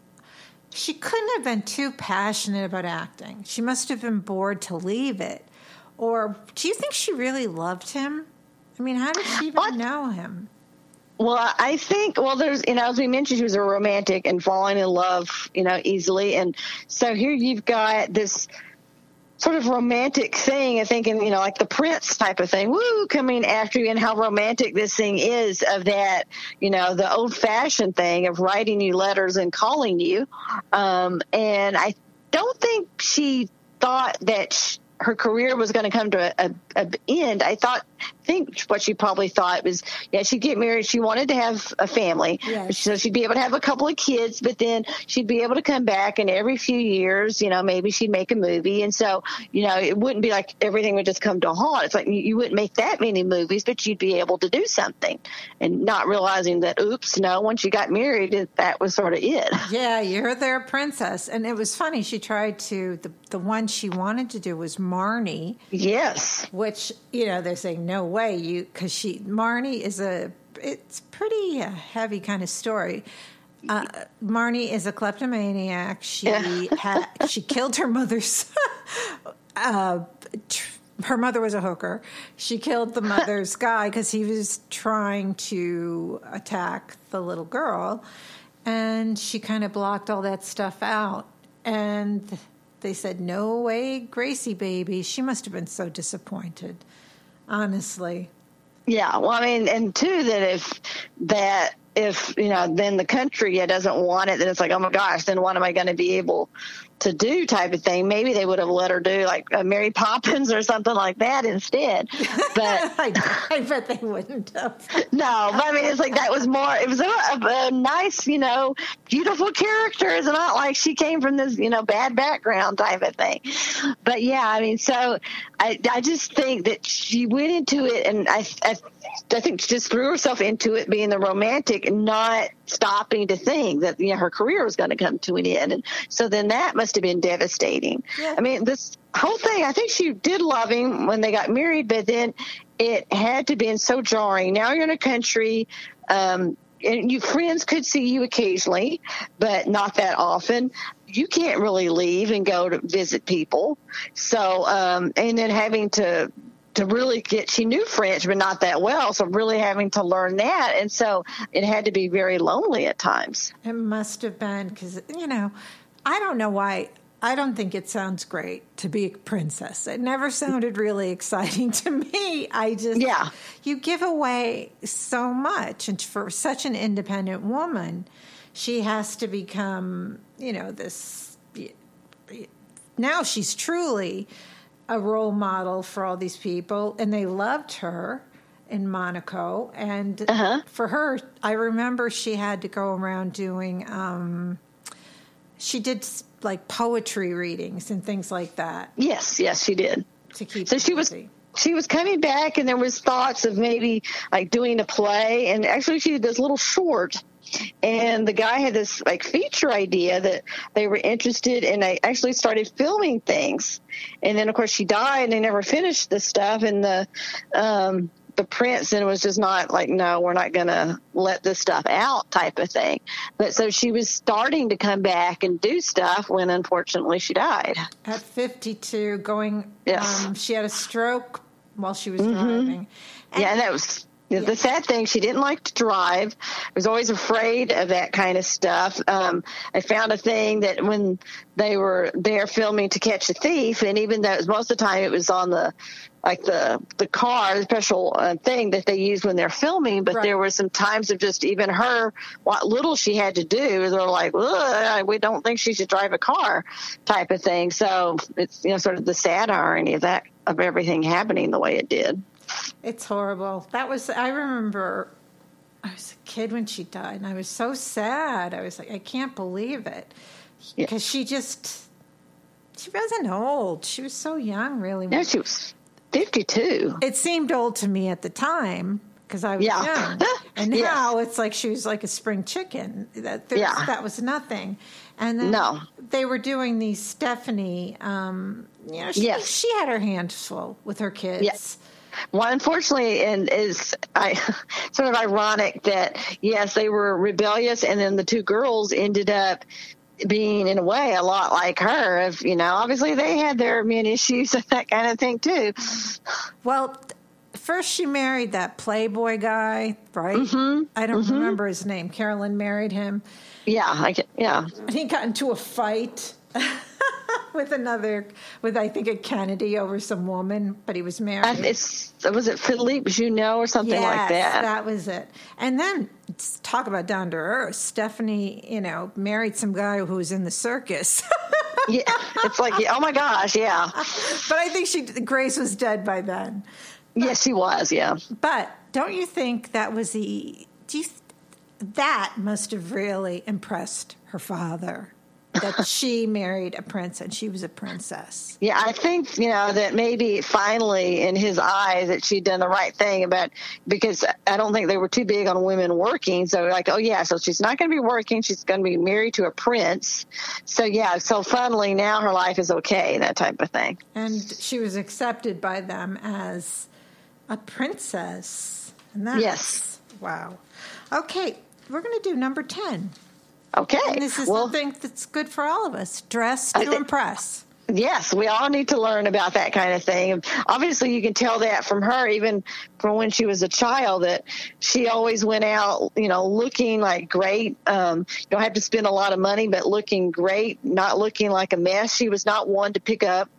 she couldn't have been too passionate about acting. She must have been bored to leave it. Or do you think she really loved him? I mean, how did she even what? know him? Well, I think, well, there's, you know, as we mentioned, she was a romantic and falling in love, you know, easily. And so here you've got this sort of romantic thing, I think, and, you know, like the Prince type of thing, woo, coming after you, and how romantic this thing is of that, you know, the old-fashioned thing of writing you letters and calling you. Um, and I don't think she thought that she, her career was going to come to a, a, a end. I thought, think what she probably thought was, yeah, she'd get married. She wanted to have a family, yes. So she'd be able to have a couple of kids, but then she'd be able to come back, and every few years, you know, maybe she'd make a movie. And so, you know, it wouldn't be like everything would just come to a halt. It's like you, you wouldn't make that many movies, but you'd be able to do something, and not realizing that, oops, no, once you got married, that was sort of it. Yeah, you're their princess. And it was funny. She tried to, the, the one she wanted to do was Marnie. Yes. Which, you know, they're saying, no way, you, because she, Marnie is a, it's pretty uh, heavy kind of story. Uh, Marnie is a kleptomaniac. She had, she killed her mother's, uh, tr- her mother was a hooker. She killed the mother's guy because he was trying to attack the little girl, and she kind of blocked all that stuff out. And they said, no way, Gracie baby. She must have been so disappointed, honestly. Yeah, well, I mean, and too, that if that, if, you know, then the country doesn't want it, then it's like, oh my gosh, then what am I going to be able to do type of thing. Maybe they would have let her do like a Mary Poppins or something like that instead. But I, I bet they wouldn't have. No, but I mean, it's like that was more, it was a, a, a nice, you know, beautiful character. It's not like she came from this, you know, bad background type of thing. But yeah, I mean, so I, I just think that she went into it, and I, I, I think she just threw herself into it being the romantic and not stopping to think that, you know, her career was going to come to an end. And so then that must have been devastating. Yeah. I mean, this whole thing, I think she did love him when they got married, but then it had to be so jarring. Now you're in a country, um, and you friends could see you occasionally, but not that often. You can't really leave and go to visit people. So, um, and then having to, to really get, she knew French, but not that well. So really having to learn that. And so it had to be very lonely at times. It must have been, because, you know, I don't know why. I don't think it sounds great to be a princess. It never sounded really exciting to me. I just, yeah. You give away so much. And for such an independent woman, she has to become, you know, this, now she's truly a role model for all these people. And they loved her in Monaco. And uh-huh. for her, I remember she had to go around doing, um, she did like poetry readings and things like that. Yes, yes, she did. To keep so she busy. was she was coming back, and there was thoughts of maybe like doing a play, and actually she did this little short, and the guy had this like feature idea that they were interested in. They actually started filming things, and then of course she died, and they never finished this stuff, and the um the prince then was just not like, no, we're not going to let this stuff out type of thing. But so she was starting to come back and do stuff when unfortunately she died. At fifty-two, going, yes. um, she had a stroke while she was mm-hmm. driving. And, yeah, and that was yeah. the sad thing. She didn't like to drive. Was always afraid of that kind of stuff. Um, I found a thing that when they were there filming To Catch a Thief, and even though it was, most of the time it was on the like the the car, the special uh, thing that they use when they're filming, but right. there were some times of just even her, what little she had to do, they're like, we don't think she should drive a car type of thing. So it's, you know, sort of the sad irony of that, of everything happening the way it did. It's horrible. That was, I remember I was a kid when she died, and I was so sad. I was like, I can't believe it. Because yeah. she just, she wasn't old. She was so young, really. Yeah, she was fifty-two. It seemed old to me at the time because I was yeah. young. And now yes. it's like she was like a spring chicken. That yeah. that was nothing. And then no. they were doing these Stephanie, um, you know, she, yes. she had her hands full with her kids. Yes. Well, unfortunately, and is I sort of ironic that, yes, they were rebellious, and then the two girls ended up being, in a way, a lot like her. If, you know, obviously they had their immune issues and that kind of thing, too. Well, first she married that Playboy guy, right? Mm-hmm. I don't mm-hmm. remember his name. Carolyn married him. Yeah, I get, yeah. And he got into a fight with another, with I think a Kennedy over some woman, but he was married. Uh, it's was it Philippe Junot or something yes, like that? that was it. And then talk about down to earth. Stephanie, you know, married some guy who was in the circus. Yeah, it's like, oh my gosh, yeah. But I think she Grace was dead by then. But, yes, she was. Yeah. But don't you think that was the? Do you? That must have really impressed her father. That she married a prince and she was a princess. Yeah, I think, you know, that maybe finally in his eyes that she'd done the right thing about, because I don't think they were too big on women working. So like, oh yeah, so she's not going to be working. She's going to be married to a prince. So yeah, so finally now her life is okay, that type of thing. And she was accepted by them as a princess. And that's, yes. Wow. Okay, we're going to do number ten. Okay. And this is well, something that's good for all of us. Dress to th- impress. Yes, we all need to learn about that kind of thing. Obviously, you can tell that from her, even from when she was a child, that she always went out, you know, looking like great. Um, you don't have to spend a lot of money, but looking great, not looking like a mess. She was not one to pick up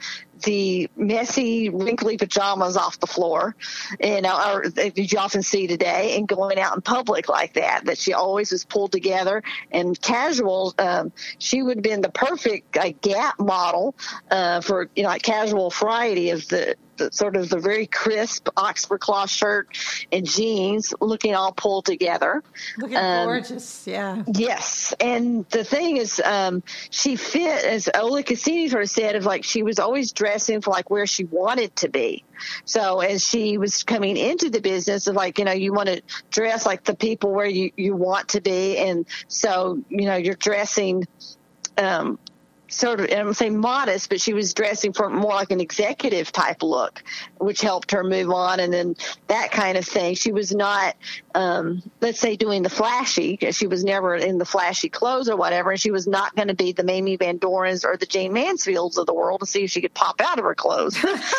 the messy, wrinkly pajamas off the floor, you know, or that you often see today, and going out in public like that, that she always was pulled together and casual. Um, she would have been the perfect uh, Gap model uh, for, you know, like casual Friday of the, the sort of the very crisp Oxford cloth shirt and jeans, looking all pulled together. Looking um, gorgeous, yeah. Yes, and the thing is, um, she fit, as Ola Cassini sort of said, of like she was always dressing for like where she wanted to be. So as she was coming into the business of like, you know, you want to dress like the people where you, you want to be, and so, you know, you're dressing um sort of, I'm saying modest, but she was dressing for more like an executive type look, which helped her move on. And then that kind of thing. She was not, um, let's say, doing the flashy, because she was never in the flashy clothes or whatever. And she was not going to be the Mamie Van Dorens or the Jane Mansfields of the world to see if she could pop out of her clothes.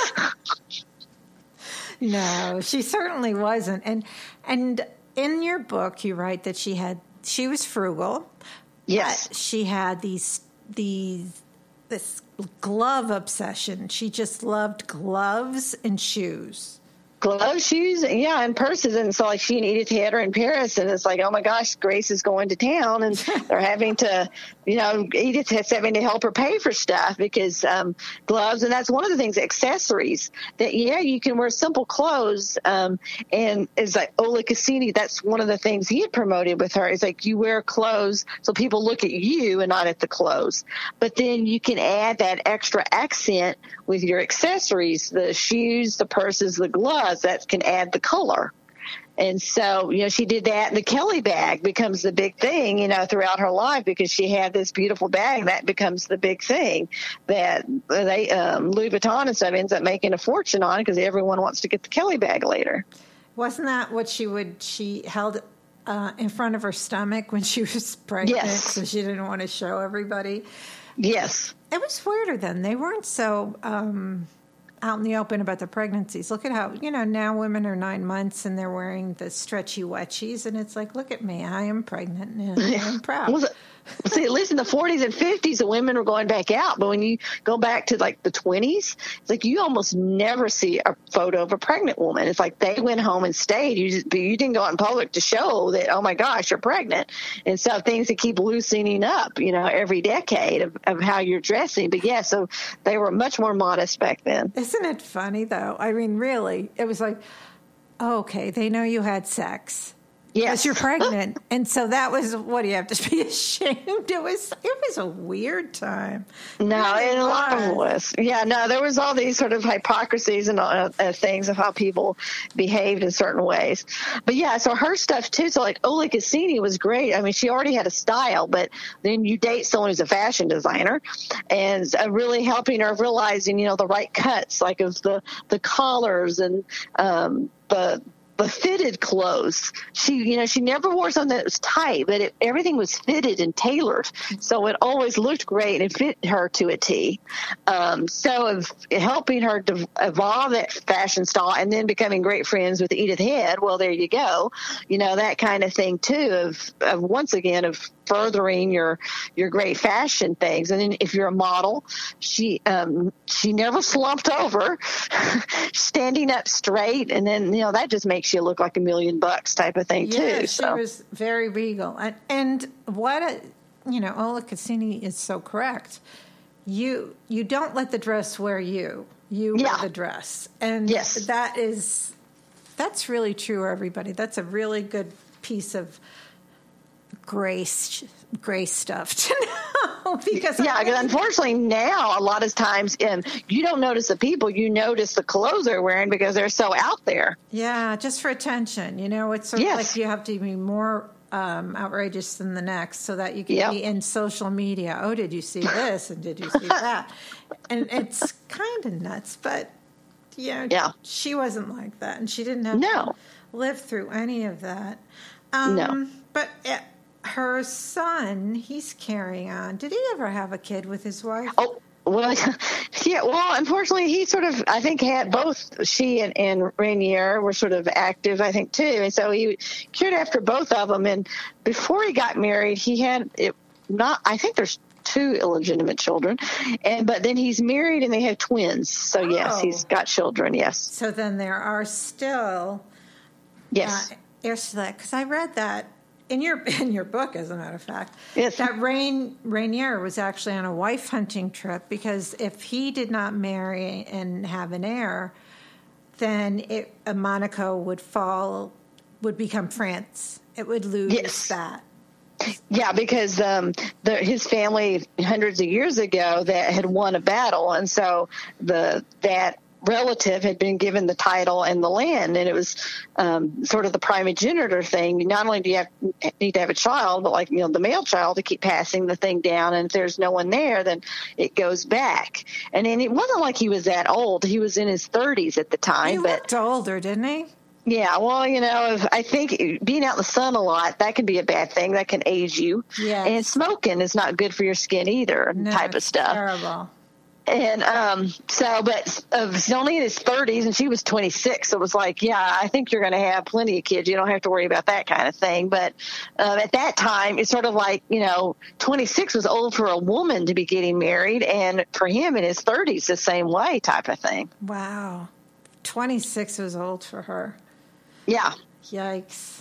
No, she certainly wasn't. And, and in your book, you write that she had, she was frugal. Yes. She had these these this glove obsession. She just loved gloves and shoes. Gloves, shoes, yeah, and purses. And so like she and Edith Head are in Paris, and it's like, oh my gosh, Grace is going to town, and they're having to, you know, Edith is having to help her pay for stuff because um, gloves, and that's one of the things, accessories, that, yeah, you can wear simple clothes. Um, and it's like Ola Cassini, that's one of the things he had promoted with her. It's like you wear clothes so people look at you and not at the clothes. But then you can add that extra accent with your accessories, the shoes, the purses, the gloves, that can add the color. And so, you know, she did that. And the Kelly bag becomes the big thing, you know, throughout her life, because she had this beautiful bag that becomes the big thing that they, um, Louis Vuitton and stuff ends up making a fortune on, because everyone wants to get the Kelly bag later. Wasn't that what she would, she held uh, in front of her stomach when she was pregnant? Yes. So she didn't want to show everybody. Yes. It was weirder then. They weren't so um, out in the open about their pregnancies. Look at how, you know, now women are nine months and they're wearing the stretchy wetchies, and it's like, look at me, I am pregnant and I'm proud. Well, see, at least in the forties and fifties, the women were going back out. But when you go back to like the twenties, it's like you almost never see a photo of a pregnant woman. It's like they went home and stayed. You just, you didn't go out in public to show that, oh my gosh, you're pregnant. And so things that keep loosening up, you know, every decade of, of how you're dressing. But yeah, so they were much more modest back then. Isn't it funny though? I mean, really, it was like, oh, okay, they know you had sex. Yes, you're pregnant, and so that was, what do you have to be ashamed? It was it was a weird time. No, really and a lot of it was. Yeah, no, there was all these sort of hypocrisies and uh, uh, things of how people behaved in certain ways. But yeah, so her stuff too. So like Ola Cassini was great. I mean, she already had a style, but then you date someone who's a fashion designer, and uh, really helping her realizing, you know, the right cuts, like of the the collars and um, the. the fitted clothes. She, you know, she never wore something that was tight, but it, everything was fitted and tailored. So it always looked great and fit her to a T. Um, so of helping her to evolve that fashion style and then becoming great friends with Edith Head, well, there you go. You know, that kind of thing too, of, of once again, of furthering your, your great fashion things. And then if you're a model, she, um, she never slumped over, standing up straight. And then, you know, that just makes you look like a million bucks type of thing, yeah, too. She so. was very regal. And, and what, a, you know, Ola Cassini is so correct. You you don't let the dress wear you. You yeah. wear the dress. And yes. that is, that's really true, everybody. That's a really good piece of grace grace stuff to know, because yeah, because unfortunately now a lot of times um, you don't notice the people, you notice the clothes they're wearing because they're so out there. Yeah, just for attention. You know, it's sort yes. of like you have to be more um, outrageous than the next so that you can yep. be in social media. Oh, did you see this and did you see that? And it's kind of nuts, but you know, yeah, she wasn't like that, and she didn't have no. to live through any of that. Um, no, but. It, Her son, he's carrying on. Did he ever have a kid with his wife? Oh, well, yeah. Well, unfortunately, he sort of, I think, had both she and, and Rainier were sort of active, I think, too. And so he cured after both of them. And before he got married, he had it not, I think there's two illegitimate children. And but then he's married and they have twins. So Oh. yes, he's got children. Yes, So then there are still yes, uh, heirs to that, because I read that in your in your book, as a matter of fact, Yes. that Rain Rainier was actually on a wife hunting trip, because if he did not marry and have an heir, then it, uh, Monaco would fall, would become France. It would lose Yes. that. yeah, because um, the, his family hundreds of years ago that had won a battle, and so the that relative had been given the title and the land, and it was um, sort of the primogeniture thing. Not only do you have, need to have a child, but like, you know, the male child to keep passing the thing down, and if there's no one there, then it goes back. And then it wasn't like he was that old. He was in his thirties at the time. He but looked older, didn't he? yeah, well, you know, if, I think being out in the sun a lot, that can be a bad thing. That can age you. Yes. And smoking is not good for your skin either, No, type of it's stuff. Terrible. And um, so, but uh, he's only in his thirties, and she was twenty-six. So it was like, yeah, I think you're going to have plenty of kids. You don't have to worry about that kind of thing. But um, at that time, it's sort of like, you know, twenty-six was old for a woman to be getting married, and for him in his thirties, the same way, type of thing. Wow. twenty-six was old for her. Yeah. Yikes.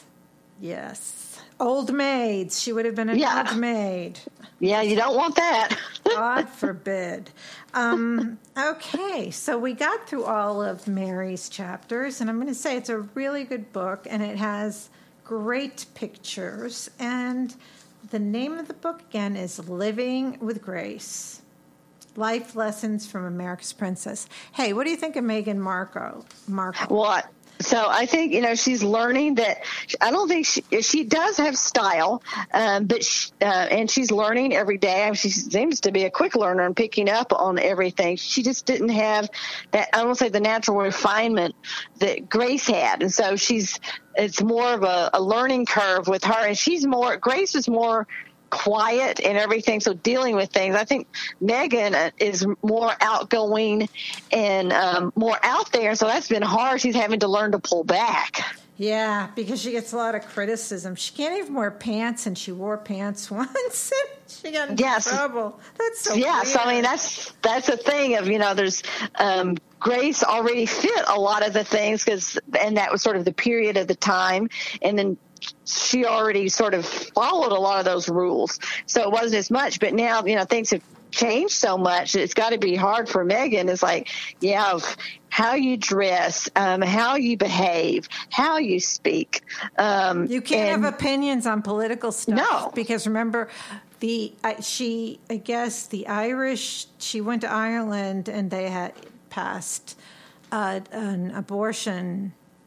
Yes. Old maids. She would have been an Yeah. old maid. Yeah, you don't want that. God forbid. Um, okay, so we got through all of Mary's chapters, and I'm going to say it's a really good book, and it has great pictures. And the name of the book, again, is Living with Grace, Life Lessons from America's Princess. Hey, what do you think of Meghan Markle? Markle? What? So I think, you know, she's learning that. I don't think she, she does have style, um, but she, uh, and she's learning every day. I mean, she seems to be a quick learner and picking up on everything. She just didn't have that, I won't say the natural refinement that Grace had. And so she's, it's more of a, a learning curve with her. And she's more, Grace is more quiet and everything, so dealing with things. I think Meghan is more outgoing and um, more out there, so that's been hard. She's having to learn to pull back. Yeah, because she gets a lot of criticism. She can't even wear pants, and she wore pants once, and she got into Yes. trouble. That's so Yeah, weird. so I mean, that's that's a thing of, you know, there's um, Grace already fit a lot of the things, because, and that was sort of the period of the time, and then she already sort of followed a lot of those rules, so it wasn't as much. But now, you know, things have changed so much. It's got to be hard for Meghan. It's like, yeah, how you dress, um, how you behave, how you speak. Um, You can't and- have opinions on political stuff. No. Because remember, the I, she, I guess, the Irish, she went to Ireland and they had passed uh, an abortion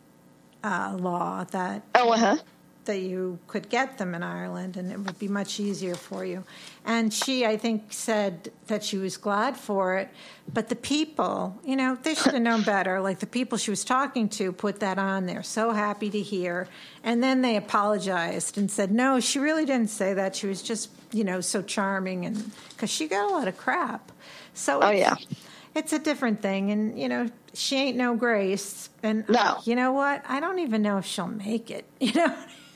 uh, law that Oh, uh-huh. that you could get them in Ireland, and it would be much easier for you. And she, I think, said that she was glad for it, but the people, you know, they should have known better. Like the people she was talking to put that on there, so happy to hear. And then they apologized and said, no, she really didn't say that. She was just, you know, so charming, and because she got a lot of crap. So Oh, it's- yeah. It's a different thing, and, you know, she ain't no Grace. And No. you know what? I don't even know if she'll make it, you know?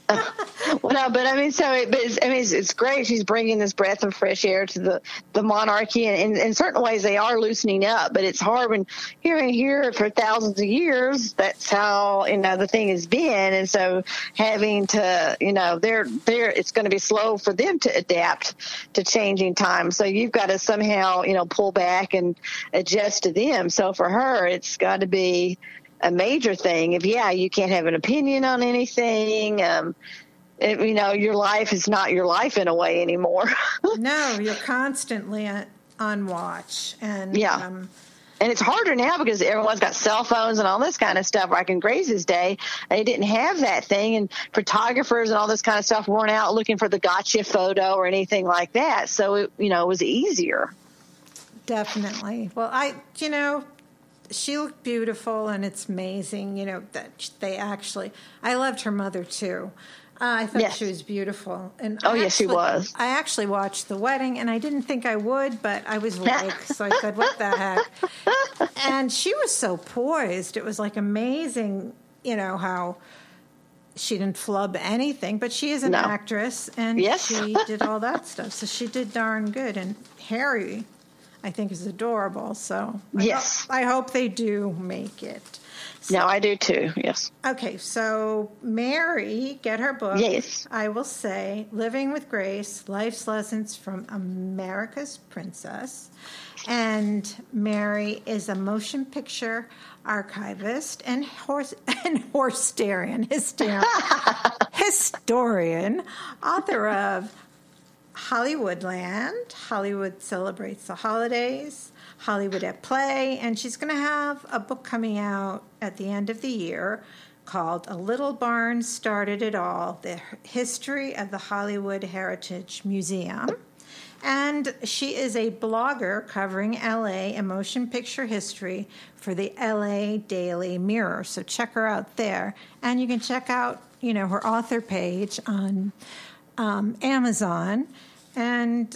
Well, no, but I mean, so it, but it's, I mean, it's, it's great. She's bringing this breath of fresh air to the, the monarchy, and in, in certain ways they are loosening up. But it's hard when here and here for thousands of years. That's how, you know, the thing has been, and so having to, you know, they're they're it's going to be slow for them to adapt to changing times. So you've got to somehow, you know, pull back and adjust to them. So for her, it's got to be a major thing. If, yeah, you can't have an opinion on anything, um, it, you know, your life is not your life in a way anymore. No, you're constantly on- on watch. And Yeah. um, And it's harder now because everyone's got cell phones and all this kind of stuff. Like in Grace's day, they didn't have that thing, and photographers and all this kind of stuff weren't out looking for the gotcha photo or anything like that. So, it, you know, it was easier. definitely. Well, I, you know, she looked beautiful, and it's amazing, you know, that they actually, I loved her mother too. Uh, I thought Yes. she was beautiful. And Oh, I yes, she actually- was. I actually watched the wedding, and I didn't think I would, but I was awake, so I said, what the heck? And she was so poised. It was like amazing, you know, how she didn't flub anything, but she is an No. actress, and Yes. she did all that stuff. So she did darn good. And Harry, I think, is adorable. So I Yes. hope, I hope they do make it. No, I do too. Yes. Okay, so Mary, get her book. Yes. I will say, Living with Grace, Life's Lessons from America's Princess. And Mary is a motion picture archivist and horse and horse-starian, hysterian, historian, author of Hollywoodland, Hollywood Celebrates the Holidays, Hollywood at Play, and she's going to have a book coming out at the end of the year called A Little Barn Started It All, The History of the Hollywood Heritage Museum. And she is a blogger covering L A and motion picture history for the L A Daily Mirror. So check her out there. And you can check out, you know, her author page on um, Amazon. And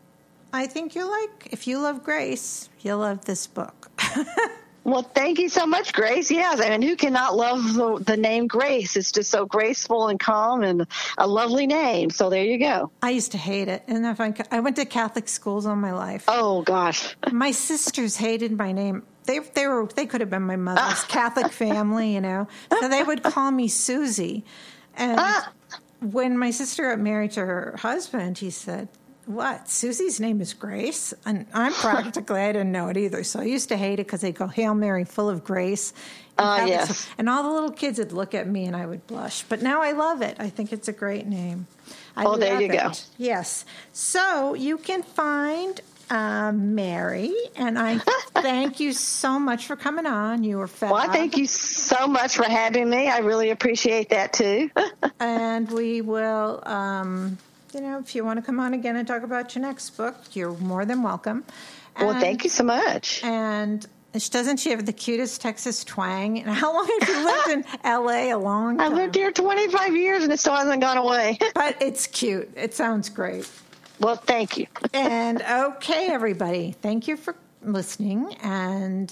I think you'll like, if you love Grace, you'll love this book. Well, thank you so much, Grace. Yes, I mean, who cannot love the, the name Grace? It's just so graceful and calm and a lovely name. So there you go. I used to hate it. And if I, I went to Catholic schools all my life. Oh, gosh. My sisters hated my name. They they were they could have been my mother's Catholic family, you know. So they would call me Susie. And when my sister got married to her husband, he said, "What? Susie's name is Grace?" And I'm practically, I didn't know it either. So I used to hate it because they go, "Hail Mary, full of grace." Ah, uh, yes. And all the little kids would look at me and I would blush. But now I love it. I think it's a great name. I oh, there you it. go. Yes. So you can find uh, Mary, and I thank you so much for coming on. You were fab. Well, I thank you so much for having me. I really appreciate that, too. And we will... Um, You know, if you want to come on again and talk about your next book, you're more than welcome. Well, and, thank you so much. And doesn't she have the cutest Texas twang? And how long have you lived in L A? A long time. I lived here twenty-five years, and it still hasn't gone away. But it's cute. It sounds great. Well, thank you. And okay, everybody, thank you for listening, and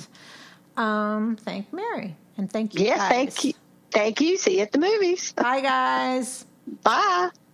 um, thank Mary, and thank you. Yes, guys. thank you. Thank you. See you at the movies. Bye, guys. Bye.